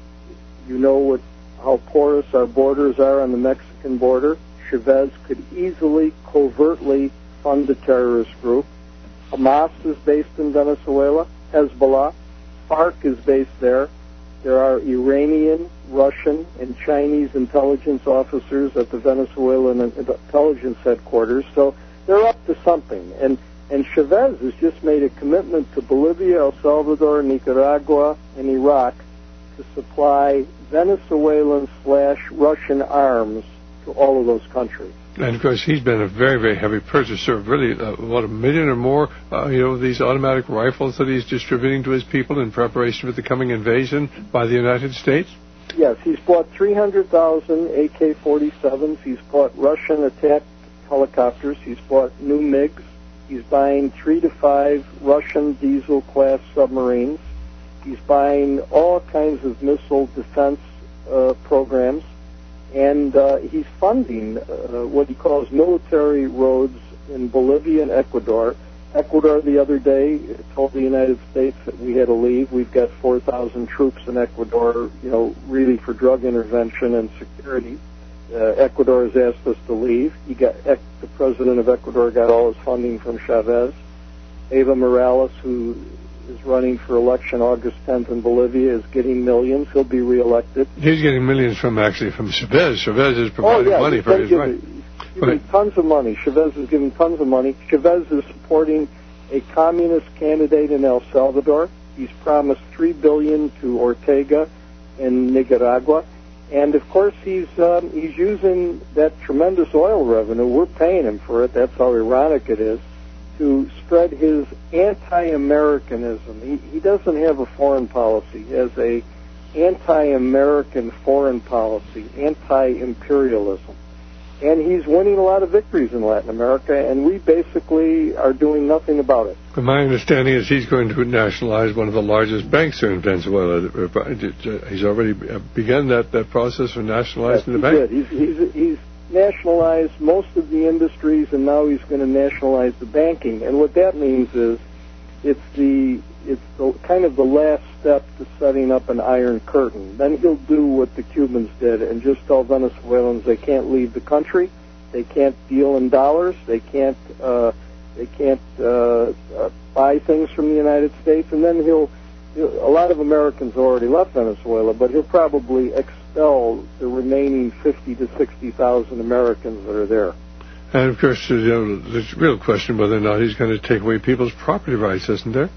You know what, how porous our borders are on the Mexican border. Chavez could easily, covertly fund a terrorist group. Hamas is based in Venezuela. Hezbollah. FARC is based there. There are Iranian, Russian, and Chinese intelligence officers at the Venezuelan intelligence headquarters. So they're up to something. And And Chavez has just made a commitment to Bolivia, El Salvador, Nicaragua, and Iraq to supply Venezuelan slash Russian arms to all of those countries. And, of course, he's been a very, very heavy purchaser of really, uh, what, a million or more, uh, you know, these automatic rifles that he's distributing to his people in preparation for the coming invasion by the United States? Yes, he's bought three hundred thousand A K forty-sevens. He's bought Russian attack helicopters. He's bought new MiGs. He's buying three to five Russian diesel-class submarines. He's buying all kinds of missile defense uh, programs. And uh, he's funding uh, what he calls military roads in Bolivia and Ecuador. Ecuador the other day told the United States that we had to leave. We've got four thousand troops in Ecuador, you know, really for drug intervention and security. Uh, Ecuador has asked us to leave. He got the president of Ecuador got all his funding from Chavez. Evo Morales, who is running for election August tenth in Bolivia, is getting millions. He'll be reelected. He's getting millions from actually from Chavez. Chavez is providing oh, yeah, money for his give, right. He's giving right. tons of money. Chavez is giving tons of money. Chavez is supporting a communist candidate in El Salvador. He's promised three billion dollars to Ortega in Nicaragua. And, of course, he's um, he's using that tremendous oil revenue. We're paying him for it. That's how ironic it is, to spread his anti-Americanism. He, he doesn't have a foreign policy. He has a anti-American foreign policy, anti-imperialism. And he's winning a lot of victories in Latin America, and we basically are doing nothing about it. But my understanding is he's going to nationalize one of the largest banks there in Venezuela. He's already begun that, that process of nationalizing yes, the bank. Did. He's, he's, he's nationalized most of the industries, and now he's going to nationalize the banking. And what that means is it's the it's the, kind of the last step to setting up an iron curtain. Then he'll do what the Cubans did and just tell Venezuelans they can't leave the country, they can't deal in dollars, they can't uh, they can't uh, uh, buy things from the United States, and then he'll, he'll a lot of Americans already left Venezuela, but he'll probably expel the remaining fifty to sixty thousand Americans that are there. And of course, you know, there's a real question whether or not he's going to take away people's property rights, isn't there?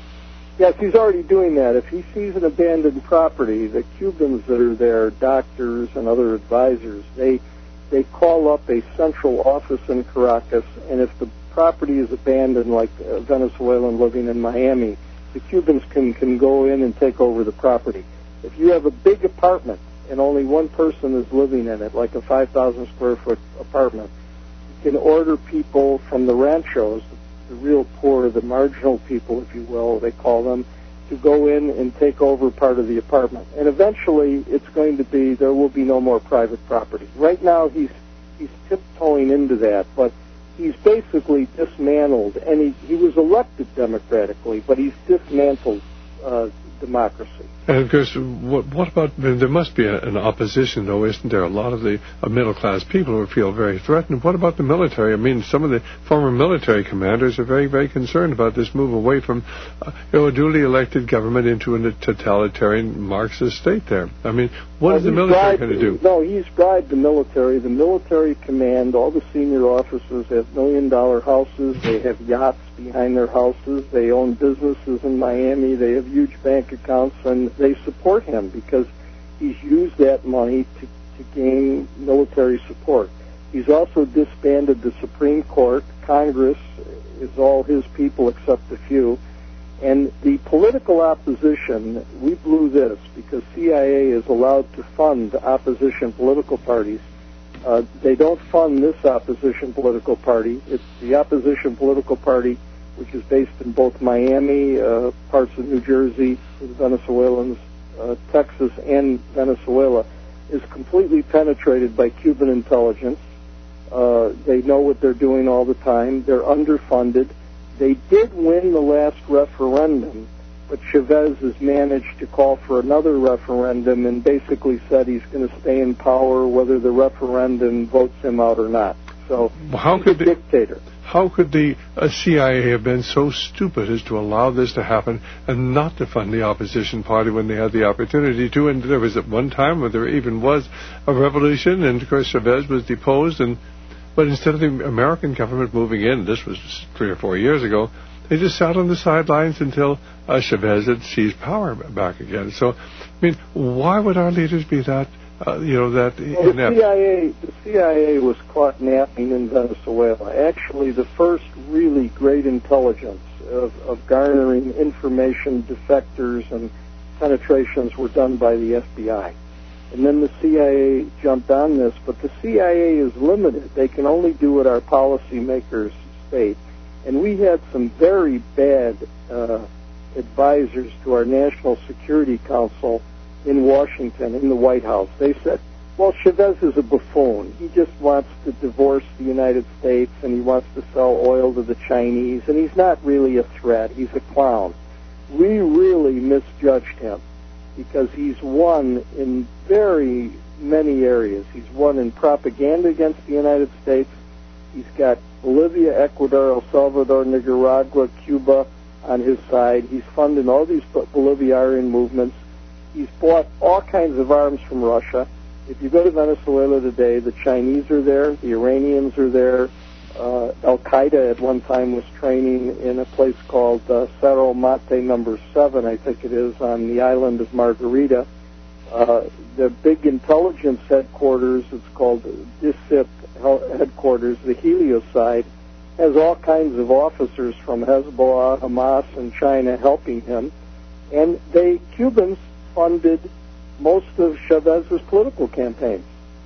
Yes, he's already doing that. If he sees an abandoned property, the Cubans that are there, doctors and other advisors, they they call up a central office in Caracas, and if the property is abandoned, like a Venezuelan living in Miami, the Cubans can, can go in and take over the property. If you have a big apartment and only one person is living in it, like a five thousand square foot apartment, you can order people from the ranchos, the real poor, the marginal people, if you will, they call them, to go in and take over part of the apartment. And eventually, it's going to be, there will be no more private property. Right now, he's he's tiptoeing into that, but he's basically dismantled, and he, he was elected democratically, but he's dismantled uh, democracy. And of course, what, what about, there must be a, an opposition, though, isn't there? A lot of the uh, middle-class people who feel very threatened. What about the military? I mean, some of the former military commanders are very, very concerned about this move away from uh, you know, a duly elected government into a totalitarian Marxist state there. I mean, what well, is the military going to do? No, he's bribed the military. The military command, all the senior officers have million-dollar houses. They have yachts behind their houses. They own businesses in Miami. They have huge bank accounts, and they support him because he's used that money to, to gain military support. He's also disbanded the Supreme Court. Congress is all his people except a few. And the political opposition, we blew this because C I A is allowed to fund opposition political parties. Uh, they don't fund this opposition political party. It's the opposition political party, which is based in both Miami, uh, parts of New Jersey, for the Venezuelans, uh, Texas, and Venezuela, is completely penetrated by Cuban intelligence. Uh, they know what they're doing all the time. They're underfunded. They did win the last referendum, but Chavez has managed to call for another referendum and basically said he's going to stay in power whether the referendum votes him out or not. So well, how he's could a dictator. The, how could the uh, C I A have been so stupid as to allow this to happen and not to fund the opposition party when they had the opportunity to? And there was at one time where there even was a revolution, and of course Chavez was deposed, and but instead of the American government moving in, this was three or four years ago, they just sat on the sidelines until uh, Chavez had seized power back again. So, I mean, why would our leaders be that, uh, you know, that well, inept? The C I A, the C I A was caught napping in Venezuela. Actually, the first really great intelligence of, of garnering information, defectors, and penetrations were done by the F B I. And then the C I A jumped on this, but the C I A is limited. They can only do what our policymakers state. And we had some very bad uh, advisors to our National Security Council in Washington, in the White House. They said, well, Chavez is a buffoon. He just wants to divorce the United States, and he wants to sell oil to the Chinese, and he's not really a threat. He's a clown. We really misjudged him, because he's won in very many areas. He's won in propaganda against the United States. He's got Bolivia, Ecuador, El Salvador, Nicaragua, Cuba on his side. He's funding all these Bolivarian movements. He's bought all kinds of arms from Russia. If you go to Venezuela today, the Chinese are there, the Iranians are there, uh, Al Al-Qaeda at one time was training in a place called uh, Cerro Mate number seven, I think it is, on the island of Margarita. Uh, the big intelligence headquarters, it's called D S I P headquarters, the Helioside, has all kinds of officers from Hezbollah, Hamas, and China helping him. And they, Cubans, funded most of Chavez's political campaigns.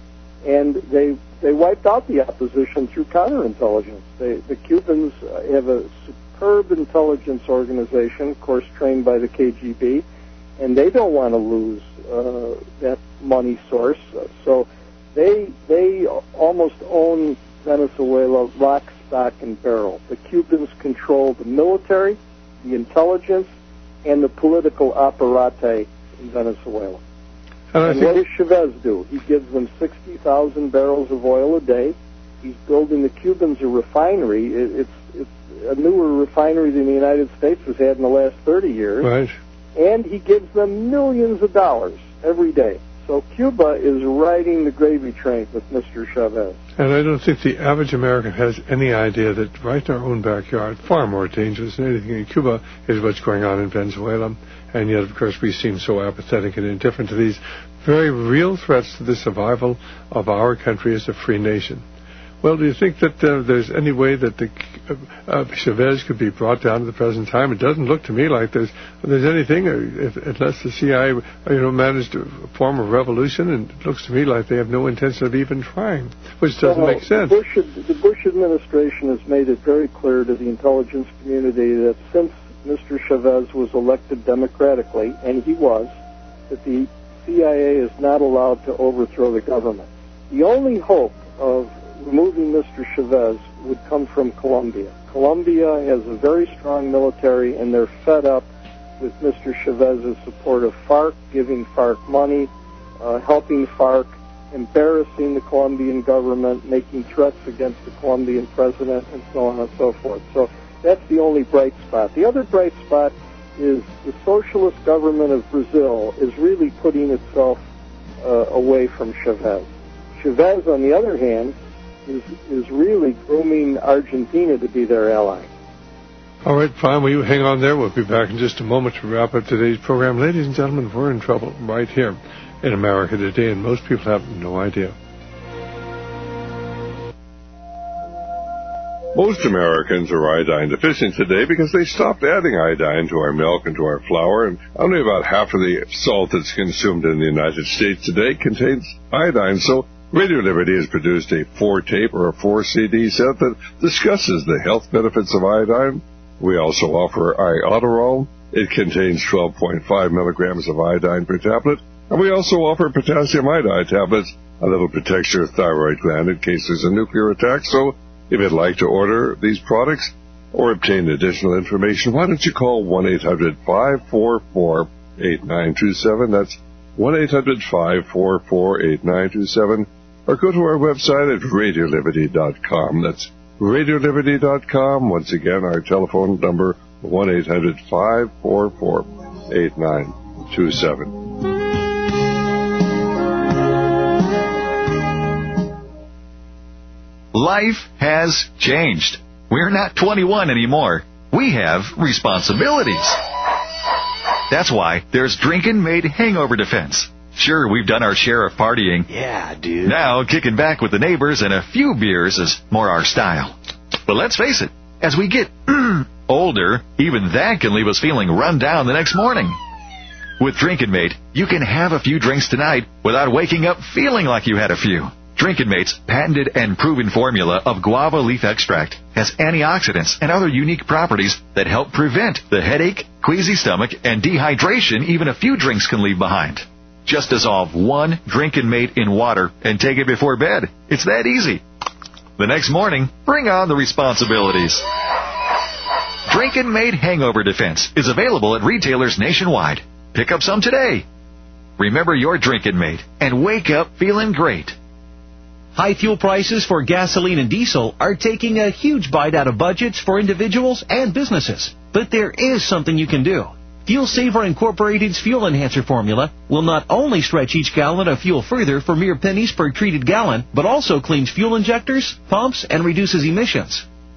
And they they wiped out the opposition through counterintelligence. They, the Cubans have a superb intelligence organization, of course, trained by the K G B, and they don't want to lose uh, that money source. So they they almost own Venezuela lock, stock, and barrel. The Cubans control the military, the intelligence, and the political apparate in Venezuela. And, and what does Chavez do? He gives them sixty thousand barrels of oil a day. He's building the Cubans a refinery. It, it's, it's a newer refinery than the United States has had in the last thirty years. Right. And he gives them millions of dollars every day. So Cuba is riding the gravy train with Mister Chavez. And I don't think the average American has any idea that right in our own backyard, far more dangerous than anything in Cuba, is what's going on in Venezuela. And yet, of course, we seem so apathetic and indifferent to these very real threats to the survival of our country as a free nation. Well, do you think that uh, there's any way that the uh, uh, Chavez could be brought down to the present time? It doesn't look to me like there's there's anything, uh, if, unless the C I A, you know, managed to form a revolution, and it looks to me like they have no intention of even trying, which doesn't well, make sense. The Bush, the Bush administration has made it very clear to the intelligence community that since Mister Chavez was elected democratically, and he was, that the C I A is not allowed to overthrow the government. The only hope of removing Mister Chavez would come from Colombia. Colombia has a very strong military, and they're fed up with Mister Chavez's support of FARC, giving FARC money, uh, helping FARC, embarrassing the Colombian government, making threats against the Colombian president, and so on and so forth. So that's the only bright spot. The other bright spot is the socialist government of Brazil is really putting itself uh, away from Chavez. Chavez, on the other hand, is is really grooming Argentina to be their ally. All right, fine. Will you hang on there? We'll be back in just a moment to wrap up today's program. Ladies and gentlemen, we're in trouble right here in America today, and most people have no idea. Most Americans are iodine deficient today because they stopped adding iodine to our milk and to our flour, and only about half of the salt that's consumed in the United States today contains iodine. So Radio Liberty has produced a four-tape or a four-C D set that discusses the health benefits of iodine. We also offer Iodoral. It contains twelve point five milligrams of iodine per tablet. And we also offer potassium iodide tablets, a little protects your thyroid gland in case there's a nuclear attack. So if you'd like to order these products or obtain additional information, why don't you call one eight hundred five four four eight nine two seven. That's one eight hundred five four four eight nine two seven. Or go to our website at radio liberty dot com. That's radio liberty dot com. Once again, our telephone number, one eight hundred five four four eight nine two seven. Life has changed. We're not twenty-one anymore. We have responsibilities. That's why there's Drinkin' Made Hangover Defense. Sure, we've done our share of partying. Yeah, dude. Now, kicking back with the neighbors and a few beers is more our style. But let's face it, as we get older, even that can leave us feeling run down the next morning. With Drinkin' Mate, you can have a few drinks tonight without waking up feeling like you had a few. Drinkin' Mate's patented and proven formula of guava leaf extract has antioxidants and other unique properties that help prevent the headache, queasy stomach, and dehydration even a few drinks can leave behind. Just dissolve one Drinkin' Mate in water and take it before bed. It's that easy. The next morning, bring on the responsibilities. Drinkin' Mate Hangover Defense is available at retailers nationwide. Pick up some today. Remember your Drinkin' Mate and wake up feeling great. High fuel prices for gasoline and diesel are taking a huge bite out of budgets for individuals and businesses. But there is something you can do. Fuel Saver Incorporated's Fuel Enhancer formula will not only stretch each gallon of fuel further for mere pennies per treated gallon, but also cleans fuel injectors, pumps, and reduces emissions.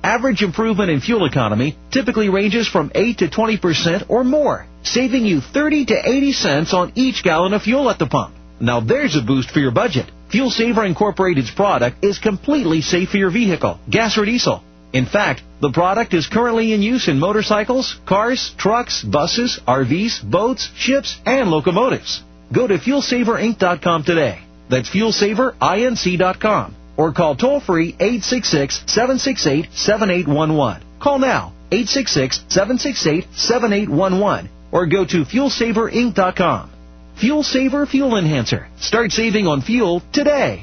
Average improvement in fuel economy typically ranges from eight to twenty percent or more, saving you thirty to eighty cents on each gallon of fuel at the pump. Now there's a boost for your budget. Fuel Saver Incorporated's product is completely safe for your vehicle, gas or diesel. In fact, the product is currently in use in motorcycles, cars, trucks, buses, R Vs, boats, ships, and locomotives. Go to fuel saver inc dot com today. That's fuel saver inc dot com. Or call toll-free eight six six, seven six eight, seven eight one one. Call now, eight six six, seven six eight, seven eight one one. Or go to fuel saver inc dot com. Fuel Saver Fuel Enhancer. Start saving on fuel today.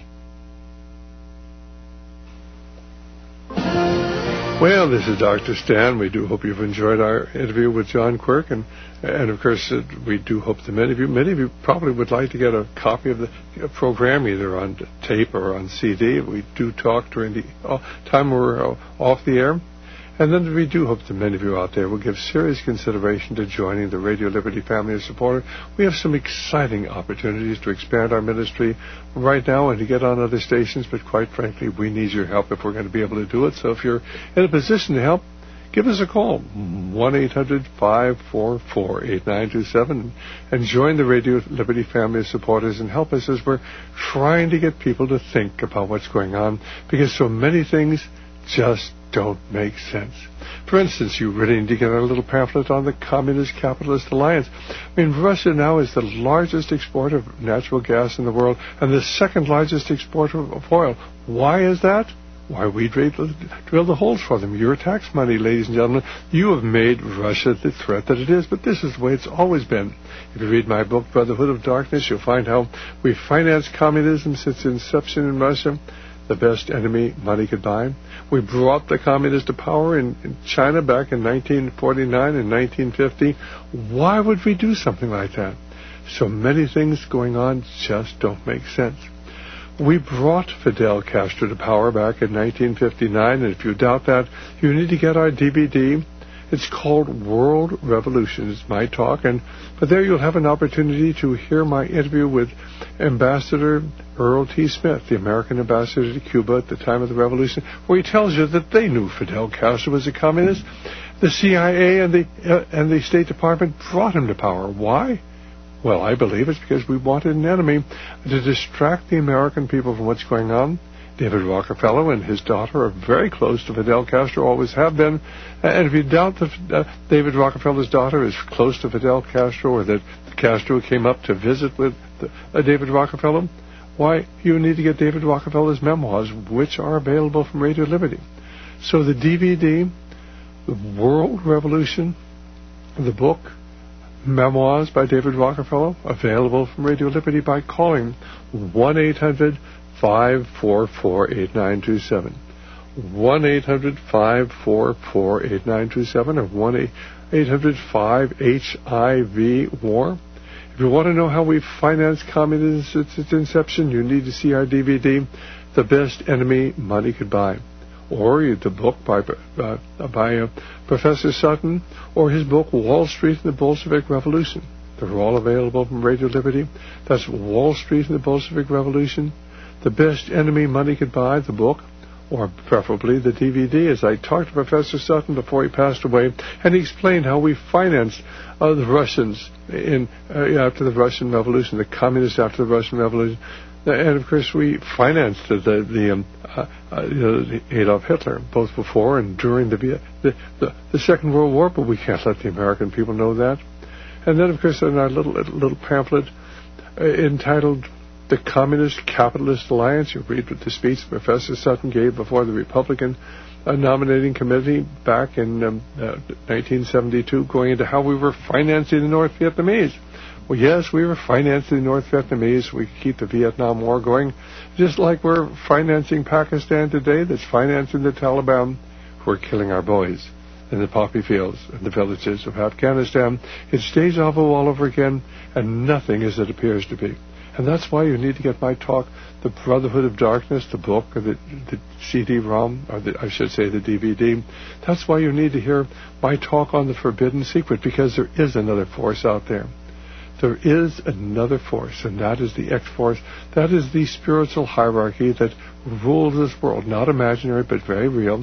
Well, this is Doctor Stan. We do hope you've enjoyed our interview with John Quirk, and and of course uh, we do hope that many of you, many of you probably would like to get a copy of the program either on tape or on C D. We do talk during the uh, time we're uh, off the air. And then we do hope that many of you out there will give serious consideration to joining the Radio Liberty family of supporters. We have some exciting opportunities to expand our ministry right now and to get on other stations, but quite frankly, we need your help if we're going to be able to do it. So if you're in a position to help, give us a call, one eight hundred, five four four, eight nine two seven, and join the Radio Liberty family of supporters and help us as we're trying to get people to think about what's going on, because so many things just don't make sense. For instance, you really need to get our little pamphlet on the Communist Capitalist Alliance. I mean, Russia now is the largest exporter of natural gas in the world and the second largest exporter of oil. Why is that? Why, we drill, drill the holes for them. Your tax money, ladies and gentlemen. You have made Russia the threat that it is, but this is the way it's always been. If you read my book, Brotherhood of Darkness, you'll find how we financed communism since its inception in Russia. The best enemy money could buy. We brought the communists to power in, in China back in nineteen forty-nine and nineteen fifty. Why would we do something like that? So many things going on just don't make sense. We brought Fidel Castro to power back in nineteen fifty-nine, and if you doubt that, you need to get our D V D. It's called World Revolution. It's my talk, and but there you'll have an opportunity to hear my interview with Ambassador Earl T. Smith, the American ambassador to Cuba at the time of the revolution, where he tells you that they knew Fidel Castro was a communist. The C I A and the uh, and the State Department brought him to power. Why? Well, I believe it's because we wanted an enemy to distract the American people from what's going on. David Rockefeller and his daughter are very close to Fidel Castro, always have been. And if you doubt that uh, David Rockefeller's daughter is close to Fidel Castro, or that Castro came up to visit with the, uh, David Rockefeller, why, you need to get David Rockefeller's memoirs, which are available from Radio Liberty. So the D V D, The World Revolution, the book, Memoirs by David Rockefeller, available from Radio Liberty by calling one eight hundred, five four four, eight nine two seven. one eight hundred, five four four, eight nine two seven or one eight hundred, five H I V war. If you want to know how we financed communism since its inception, you need to see our D V D, The Best Enemy Money Could Buy, or the book by uh, by uh, Professor Sutton, or his book Wall Street and the Bolshevik Revolution. They're all available from Radio Liberty. That's Wall Street and the Bolshevik Revolution, The Best Enemy Money Could Buy, the book, or preferably the D V D, as I talked to Professor Sutton before he passed away, and he explained how we financed uh, the Russians in uh, after the Russian Revolution, the communists after the Russian Revolution. And, of course, we financed the, the, um, uh, uh, you know, the Adolf Hitler, both before and during the, the, the, the Second World War, but we can't let the American people know that. And then, of course, in our little, little pamphlet uh, entitled The Communist Capitalist Alliance, you read what the speech Professor Sutton gave before the Republican uh, nominating committee back in um, uh, nineteen seventy-two, going into how we were financing the North Vietnamese. Well, yes, we were financing the North Vietnamese. We could keep the Vietnam War going, just like we're financing Pakistan today, that's financing the Taliban, who are killing our boys in the poppy fields and the villages of Afghanistan. It's deja vu all over again, and nothing as it appears to be. And that's why you need to get my talk, The Brotherhood of Darkness, the book, or the, the C D ROM, or the, I should say the D V D. That's why you need to hear my talk on the Forbidden Secret, because there is another force out there. There is another force, and that is the X-Force. That is the spiritual hierarchy that rules this world, not imaginary, but very real.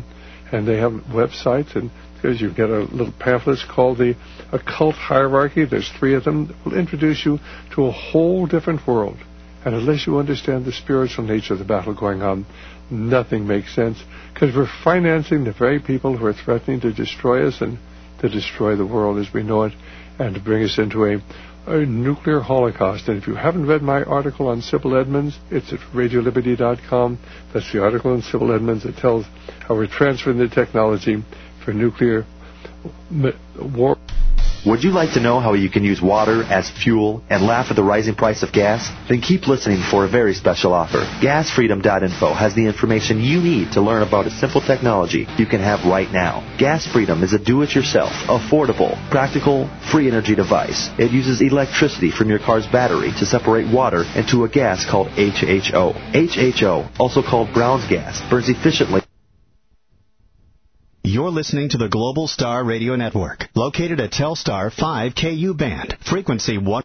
and they have websites, and because you get a little pamphlet called the Occult Hierarchy. There's three of them that will introduce you to a whole different world. And unless you understand the spiritual nature of the battle going on, nothing makes sense, because we're financing the very people who are threatening to destroy us and to destroy the world as we know it, and to bring us into a, a nuclear holocaust. And if you haven't read my article on Sybil Edmonds, it's at radio liberty dot com. That's the article on Sybil Edmonds that tells how we're transferring the technology for nuclear war. Would you like to know how you can use water as fuel and laugh at the rising price of gas? Then keep listening for a very special offer. gas freedom dot info has the information you need to learn about a simple technology you can have right now. Gas Freedom is a do-it-yourself, affordable, practical, free energy device. It uses electricity from your car's battery to separate water into a gas called H H O. H H O, also called Brown's gas, burns efficiently. You're listening to the Global Star Radio Network, located at Telstar five K U band, frequency one.